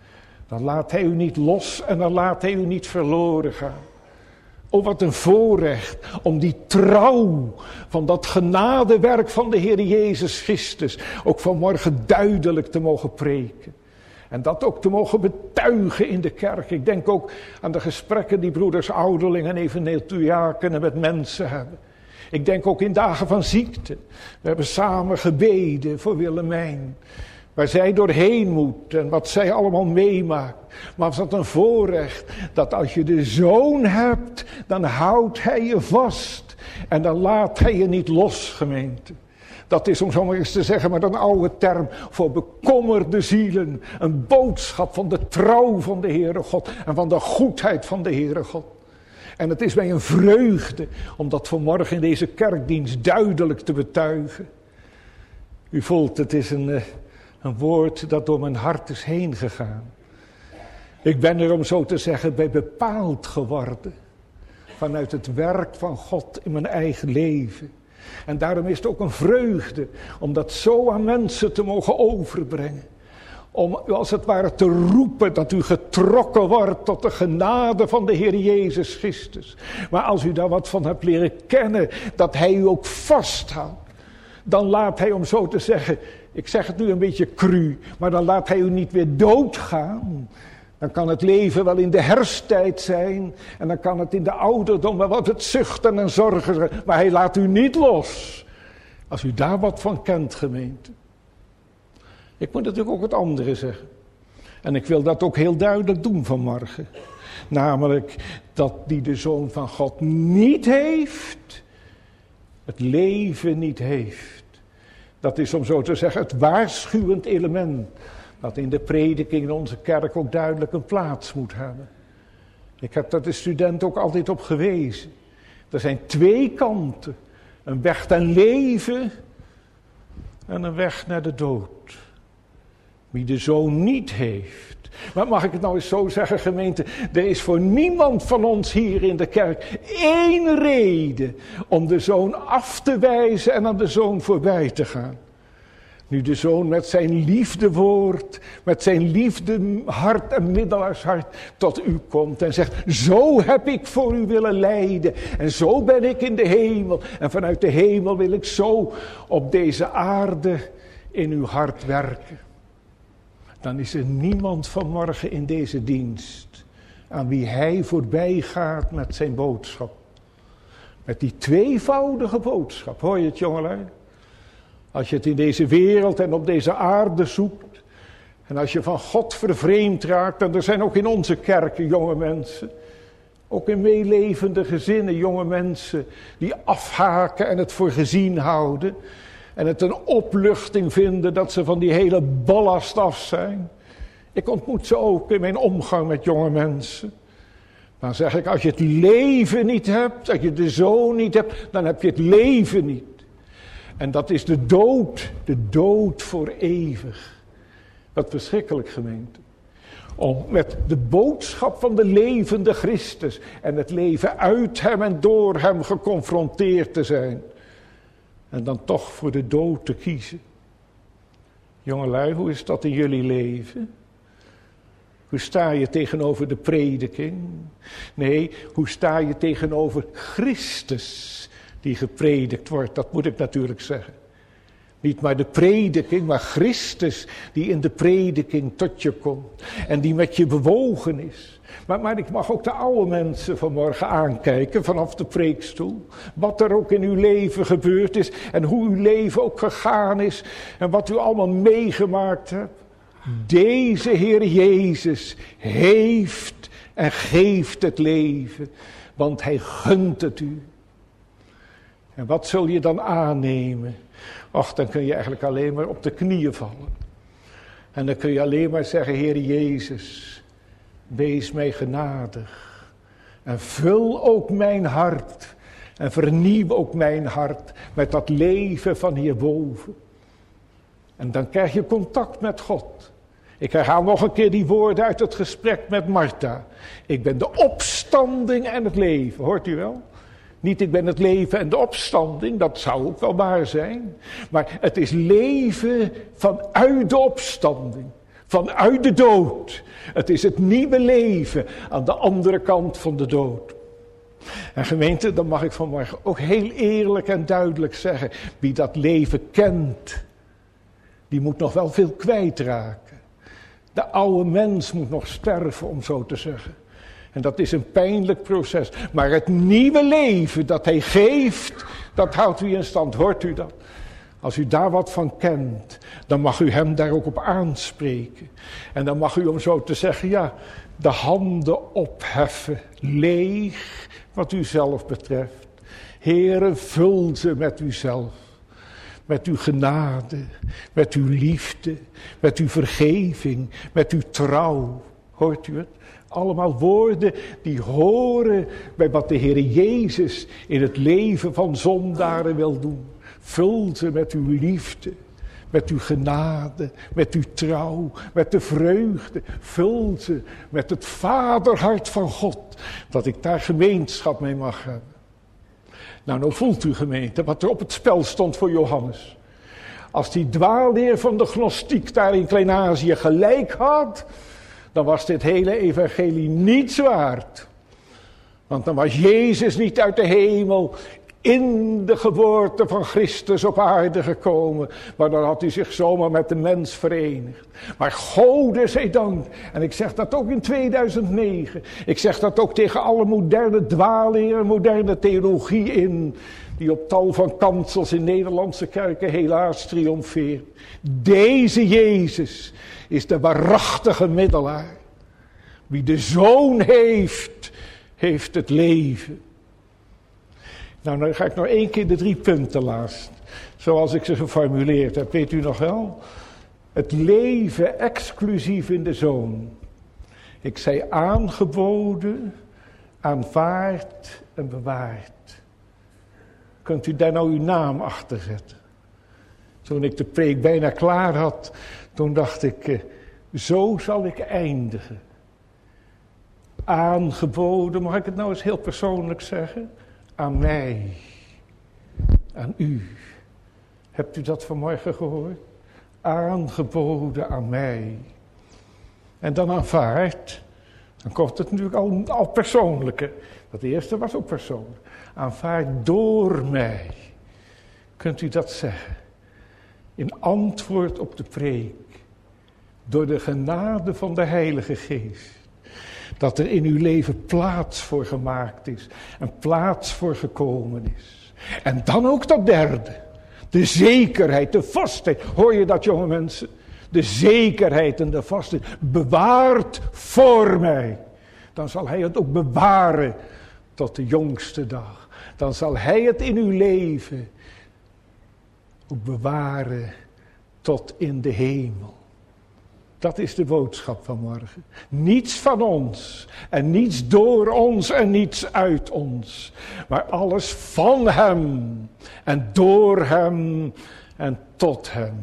Dan laat hij u niet los en dan laat hij u niet verloren gaan. Oh, wat een voorrecht om die trouw van dat genadewerk van de Heer Jezus Christus ook vanmorgen duidelijk te mogen preken. En dat ook te mogen betuigen in de kerk. Ik denk ook aan de gesprekken die broeders Ouderling en eventueel diakenen met mensen hebben. Ik denk ook in dagen van ziekte. We hebben samen gebeden voor Willemijn. Waar zij doorheen moet en wat zij allemaal meemaakt. Maar is dat een voorrecht dat als je de Zoon hebt, dan houdt hij je vast. En dan laat hij je niet los, gemeente. Dat is, om zo maar eens te zeggen met een oude term, voor bekommerde zielen. Een boodschap van de trouw van de Heere God en van de goedheid van de Heere God. En het is mij een vreugde om dat vanmorgen in deze kerkdienst duidelijk te betuigen. U voelt, het is een woord dat door mijn hart is heen gegaan. Ik ben er, om zo te zeggen, bij bepaald geworden. Vanuit het werk van God in mijn eigen leven. En daarom is het ook een vreugde om dat zo aan mensen te mogen overbrengen. Om als het ware te roepen dat u getrokken wordt tot de genade van de Heer Jezus Christus. Maar als u daar wat van hebt leren kennen, dat hij u ook vasthoudt. Dan laat hij, om zo te zeggen, ik zeg het nu een beetje cru, maar dan laat hij u niet weer doodgaan. Dan kan het leven wel in de herfsttijd zijn. En dan kan het in de ouderdom wel wat het zuchten en zorgen zijn. Maar hij laat u niet los. Als u daar wat van kent, gemeente. Ik moet natuurlijk ook het andere zeggen. En ik wil dat ook heel duidelijk doen vanmorgen. Namelijk dat die de Zoon van God niet heeft, het leven niet heeft. Dat is, om zo te zeggen, het waarschuwend element. Dat in de prediking in onze kerk ook duidelijk een plaats moet hebben. Ik heb daar de student ook altijd op gewezen. Er zijn twee kanten. Een weg ten leven en een weg naar de dood. Wie de Zoon niet heeft. Maar mag ik het nou eens zo zeggen, gemeente? Er is voor niemand van ons hier in de kerk één reden om de Zoon af te wijzen en aan de Zoon voorbij te gaan. Nu de Zoon met zijn liefdewoord, met zijn liefdehart en middelaarshart tot u komt en zegt, zo heb ik voor u willen lijden en zo ben ik in de hemel. En vanuit de hemel wil ik zo op deze aarde in uw hart werken. Dan is er niemand vanmorgen in deze dienst aan wie hij voorbij gaat met zijn boodschap. Met die tweevoudige boodschap, hoor je het jongelui? Als je het in deze wereld en op deze aarde zoekt. En als je van God vervreemd raakt. En er zijn ook in onze kerken jonge mensen. Ook in meelevende gezinnen jonge mensen. Die afhaken en het voor gezien houden. En het een opluchting vinden dat ze van die hele ballast af zijn. Ik ontmoet ze ook in mijn omgang met jonge mensen. Dan zeg ik, als je het leven niet hebt. Als je de Zoon niet hebt. Dan heb je het leven niet. En dat is de dood voor eeuwig. Wat verschrikkelijk, gemeente. Om met de boodschap van de levende Christus en het leven uit hem en door hem geconfronteerd te zijn. En dan toch voor de dood te kiezen. Jongelui, hoe is dat in jullie leven? Hoe sta je tegenover de prediking? Nee, hoe sta je tegenover Christus? Die gepredikt wordt, dat moet ik natuurlijk zeggen. Niet maar de prediking, maar Christus die in de prediking tot je komt. En die met je bewogen is. Maar ik mag ook de oude mensen vanmorgen aankijken vanaf de preekstoel. Wat er ook in uw leven gebeurd is. En hoe uw leven ook gegaan is. En wat u allemaal meegemaakt hebt. Deze Heer Jezus heeft en geeft het leven. Want hij gunt het u. En wat zul je dan aannemen? Och, dan kun je eigenlijk alleen maar op de knieën vallen. En dan kun je alleen maar zeggen, Heer Jezus, wees mij genadig. En vul ook mijn hart. En vernieuw ook mijn hart met dat leven van hierboven. En dan krijg je contact met God. Ik herhaal nog een keer die woorden uit het gesprek met Martha. Ik ben de opstanding en het leven, hoort u wel? Niet ik ben het leven en de opstanding, dat zou ook wel waar zijn. Maar het is leven vanuit de opstanding. Vanuit de dood. Het is het nieuwe leven aan de andere kant van de dood. En gemeente, dan mag ik vanmorgen ook heel eerlijk en duidelijk zeggen. Wie dat leven kent, die moet nog wel veel kwijtraken. De oude mens moet nog sterven, om zo te zeggen. En dat is een pijnlijk proces. Maar het nieuwe leven dat hij geeft, dat houdt u in stand. Hoort u dat? Als u daar wat van kent, dan mag u hem daar ook op aanspreken. En dan mag u, om zo te zeggen, ja, de handen opheffen, leeg wat u zelf betreft. Heere, vul ze met uzelf, met uw genade, met uw liefde, met uw vergeving, met uw trouw. Hoort u het? Allemaal woorden die horen bij wat de Heer Jezus in het leven van zondaren wil doen. Vul ze met uw liefde, met uw genade, met uw trouw, met de vreugde. Vul ze met het vaderhart van God, dat ik daar gemeenschap mee mag hebben. Nou voelt u, gemeente, wat er op het spel stond voor Johannes. Als die dwaalleer van de gnostiek daar in Klein-Azië gelijk had, dan was dit hele evangelie niets waard. Want dan was Jezus niet uit de hemel in de geboorte van Christus op aarde gekomen. Maar dan had hij zich zomaar met de mens verenigd. Maar Gode zij dank. En ik zeg dat ook in 2009. Ik zeg dat ook tegen alle moderne dwaalleer, moderne theologie in. Die op tal van kansels in Nederlandse kerken helaas triomfeert. Deze Jezus is de waarachtige middelaar. Wie de Zoon heeft, heeft het leven. Nou, dan ga ik nog 1 keer de 3 punten laatst. Zoals ik ze geformuleerd heb, weet u nog wel? Het leven exclusief in de Zoon. Ik zei aangeboden, aanvaard en bewaard. Kunt u daar nou uw naam achter zetten? Toen ik de preek bijna klaar had, toen dacht ik, zo zal ik eindigen. Aangeboden, mag ik het nou eens heel persoonlijk zeggen? Aan mij, aan u. Hebt u dat vanmorgen gehoord? Aangeboden aan mij. En dan aanvaard. Dan komt het natuurlijk al persoonlijker. Dat eerste was ook persoonlijk. Aanvaard door mij. Kunt u dat zeggen? In antwoord op de preek. Door de genade van de Heilige Geest. Dat er in uw leven plaats voor gemaakt is. En plaats voor gekomen is. En dan ook dat derde. De zekerheid, de vastheid. Hoor je dat, jonge mensen? De zekerheid en de vastheid. Bewaard voor mij. Dan zal hij het ook bewaren tot de jongste dag. Dan zal hij het in uw leven ook bewaren tot in de hemel. Dat is de boodschap van morgen. Niets van ons en niets door ons en niets uit ons. Maar alles van hem en door hem en tot hem.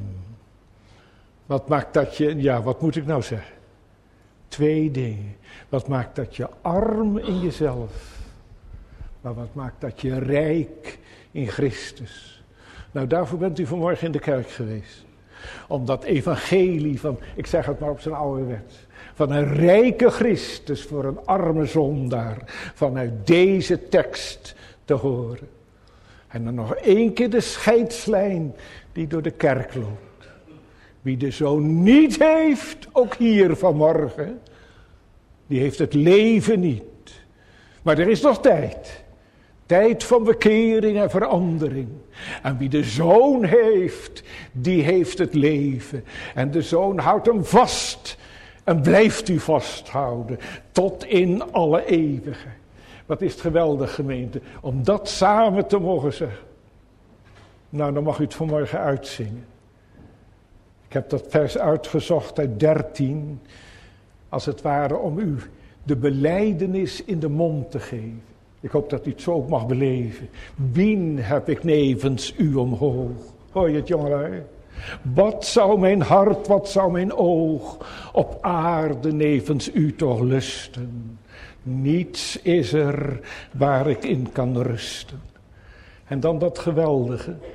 Wat maakt dat je, wat moet ik nou zeggen? 2 dingen. Wat maakt dat je arm in jezelf? Maar wat maakt dat je rijk in Christus? Nou, daarvoor bent u vanmorgen in de kerk geweest. Om dat evangelie van, ik zeg het maar op zijn ouderwets, van een rijke Christus voor een arme zondaar, vanuit deze tekst te horen. En dan nog 1 keer de scheidslijn die door de kerk loopt. Wie de Zoon niet heeft, ook hier vanmorgen, die heeft het leven niet. Maar er is nog tijd. Tijd van bekering en verandering. En wie de Zoon heeft, die heeft het leven. En de Zoon houdt hem vast. En blijft u vasthouden. Tot in alle eeuwigheid. Wat is het geweldig, gemeente. Om dat samen te mogen zeggen. Nou, dan mag u het vanmorgen uitzingen. Ik heb dat vers uitgezocht uit 13. Als het ware om u de belijdenis in de mond te geven. Ik hoop dat u het zo ook mag beleven. Wien heb ik nevens u omhoog. Hoor je het, jongelui? Wat zou mijn hart, wat zou mijn oog op aarde nevens u toch lusten? Niets is er waar ik in kan rusten. En dan dat geweldige.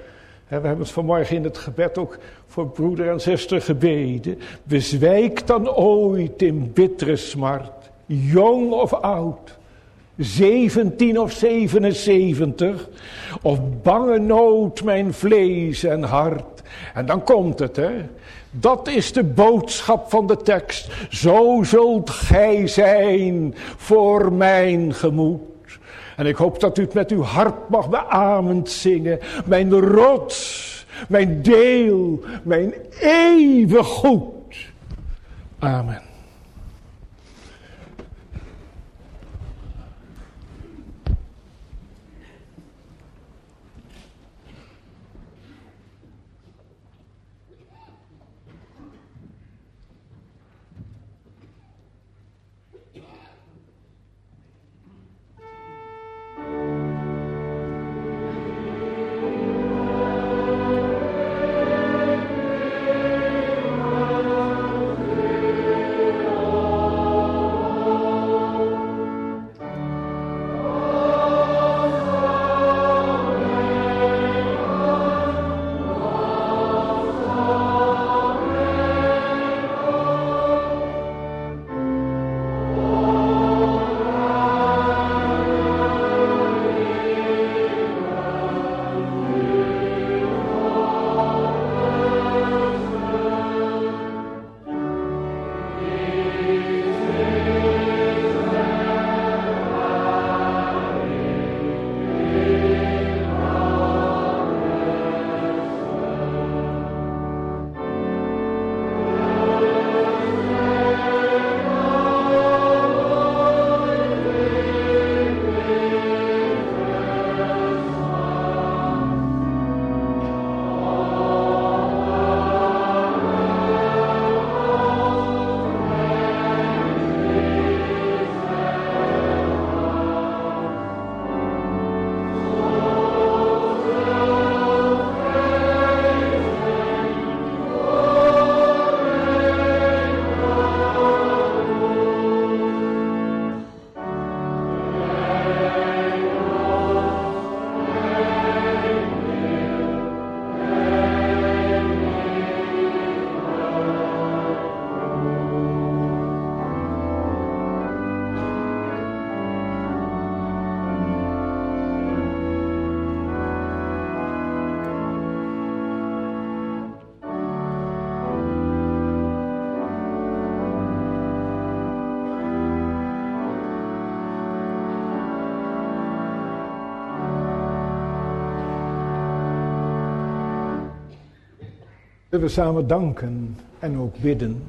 We hebben het vanmorgen in het gebed ook voor broeder en zuster gebeden. Bezwijk dan ooit in bittere smart, jong of oud, 17 of 77, of bange nood mijn vlees en hart. En dan komt het, hè. Dat is de boodschap van de tekst. Zo zult gij zijn voor mijn gemoed. En ik hoop dat u het met uw hart mag beamend zingen. Mijn rots, mijn deel, mijn eeuwig goed. Amen. Zullen we samen danken en ook bidden.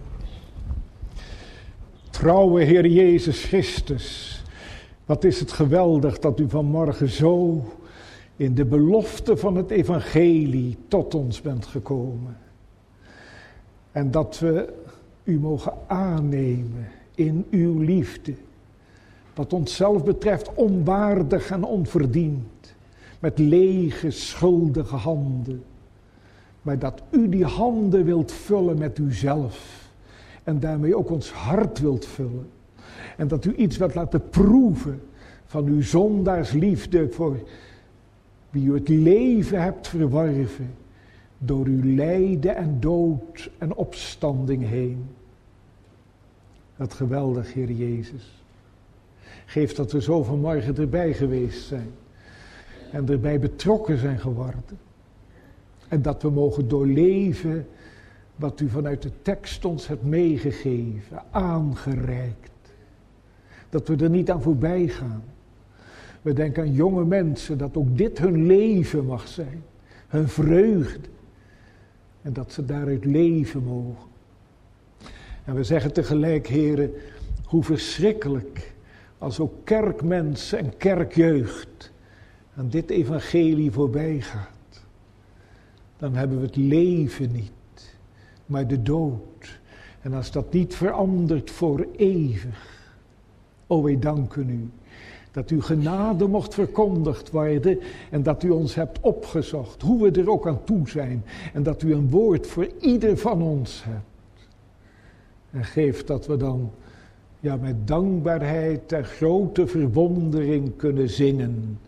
Trouwe Heer Jezus Christus, wat is het geweldig dat u vanmorgen zo in de belofte van het evangelie tot ons bent gekomen. En dat we u mogen aannemen in uw liefde. Wat onszelf betreft onwaardig en onverdiend. Met lege, schuldige handen. Maar dat u die handen wilt vullen met uzelf. En daarmee ook ons hart wilt vullen. En dat u iets wilt laten proeven van uw zondaarsliefde voor wie u het leven hebt verworven. Door uw lijden en dood en opstanding heen. Dat geweldig, Heer Jezus. Geef dat we zo vanmorgen erbij geweest zijn. En erbij betrokken zijn geworden. En dat we mogen doorleven wat u vanuit de tekst ons hebt meegegeven, aangereikt. Dat we er niet aan voorbij gaan. We denken aan jonge mensen, dat ook dit hun leven mag zijn. Hun vreugde. En dat ze daaruit leven mogen. En we zeggen tegelijk, heren, hoe verschrikkelijk als ook kerkmensen en kerkjeugd aan dit evangelie voorbij gaat. Dan hebben we het leven niet, maar de dood. En als dat niet verandert voor eeuwig. O, wij danken u dat uw genade mocht verkondigd worden en dat u ons hebt opgezocht, hoe we er ook aan toe zijn. En dat u een woord voor ieder van ons hebt. En geef dat we dan met dankbaarheid en grote verwondering kunnen zingen.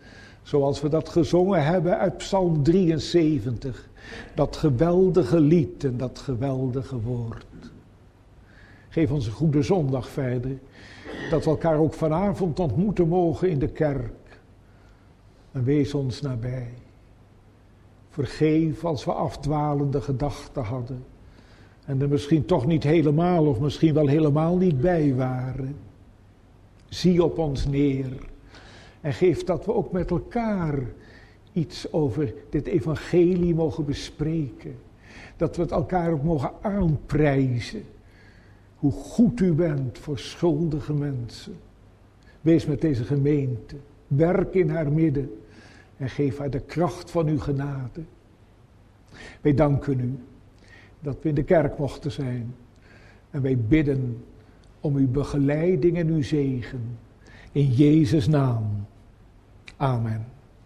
Zoals we dat gezongen hebben uit Psalm 73. Dat geweldige lied en dat geweldige woord. Geef ons een goede zondag verder. Dat we elkaar ook vanavond ontmoeten mogen in de kerk. En wees ons nabij. Vergeef als we afdwalende gedachten hadden. En er misschien toch niet helemaal of misschien wel helemaal niet bij waren. Zie op ons neer. En geef dat we ook met elkaar iets over dit evangelie mogen bespreken. Dat we het elkaar ook mogen aanprijzen. Hoe goed u bent voor schuldige mensen. Wees met deze gemeente. Werk in haar midden. En geef haar de kracht van uw genade. Wij danken u dat we in de kerk mochten zijn. En wij bidden om uw begeleiding en uw zegen. In Jezus' naam. Amen.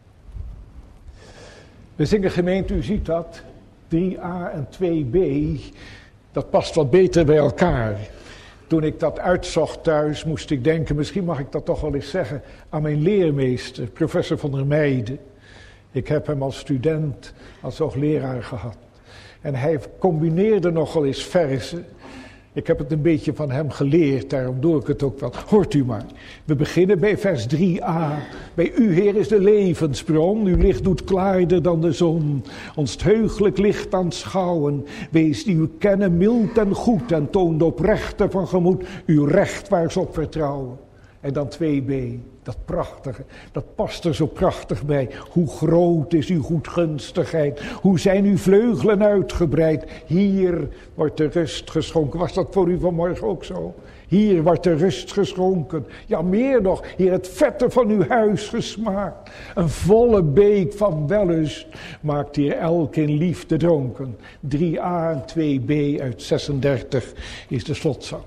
We zingen gemeente, u ziet dat. 3a en 2b. Dat past wat beter bij elkaar. Toen ik dat uitzocht thuis, moest ik denken, misschien mag ik dat toch wel eens zeggen, aan mijn leermeester, professor Van der Meijden. Ik heb hem als student, als hoogleraar gehad. En hij combineerde nogal eens verzen. Ik heb het een beetje van hem geleerd, daarom doe ik het ook wel. Hoort u maar. We beginnen bij vers 3a. Bij u, Heer, is de levensbron. Uw licht doet klaarder dan de zon. Ons heugelijk licht aanschouwen. Wees die u kennen mild en goed. En toont oprechte van gemoed. Uw recht waar ze op vertrouwen. En dan 2b. Dat prachtige, dat past er zo prachtig bij. Hoe groot is uw goedgunstigheid. Hoe zijn uw vleugelen uitgebreid. Hier wordt de rust geschonken. Was dat voor u vanmorgen ook zo? Hier wordt de rust geschonken. Ja, meer nog. Hier het vette van uw huis gesmaakt. Een volle beek van wellust maakt hier elk in liefde dronken. 3a en 2b uit 36 is de slotzang.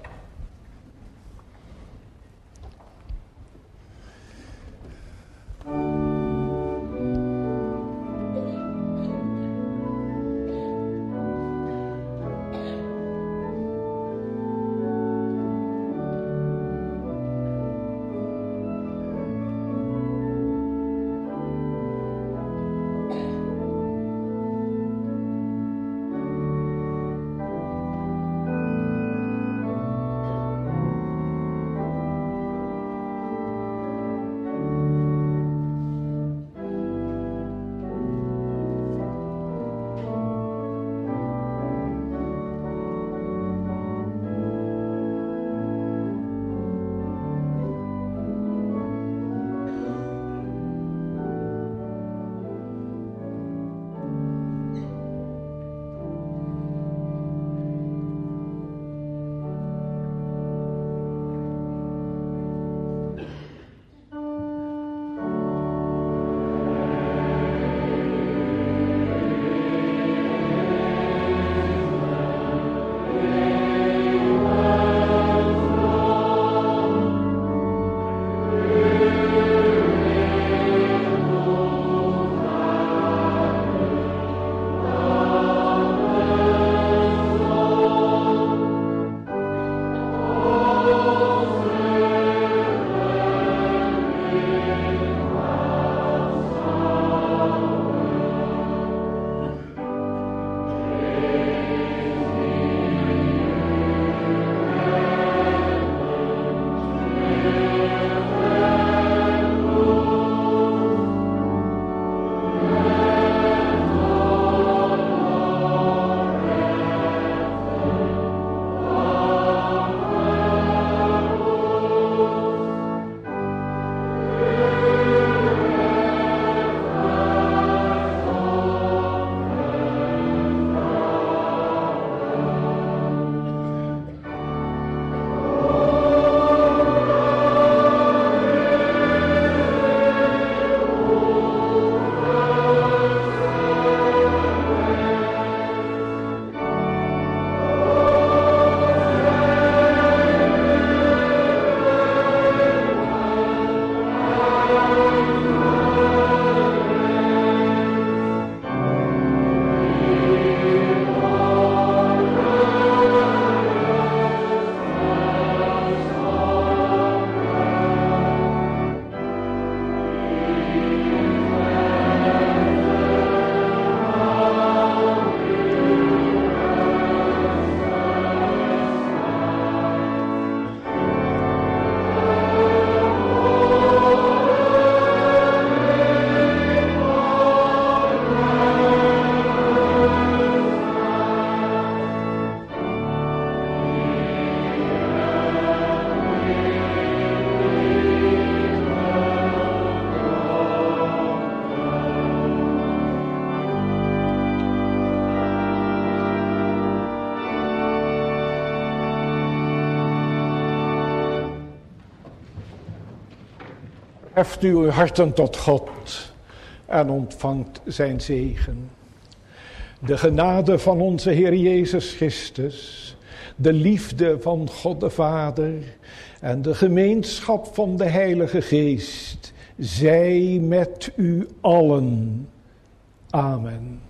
Heft nu uw harten tot God en ontvangt zijn zegen. De genade van onze Heer Jezus Christus, de liefde van God de Vader en de gemeenschap van de Heilige Geest, zij met u allen. Amen.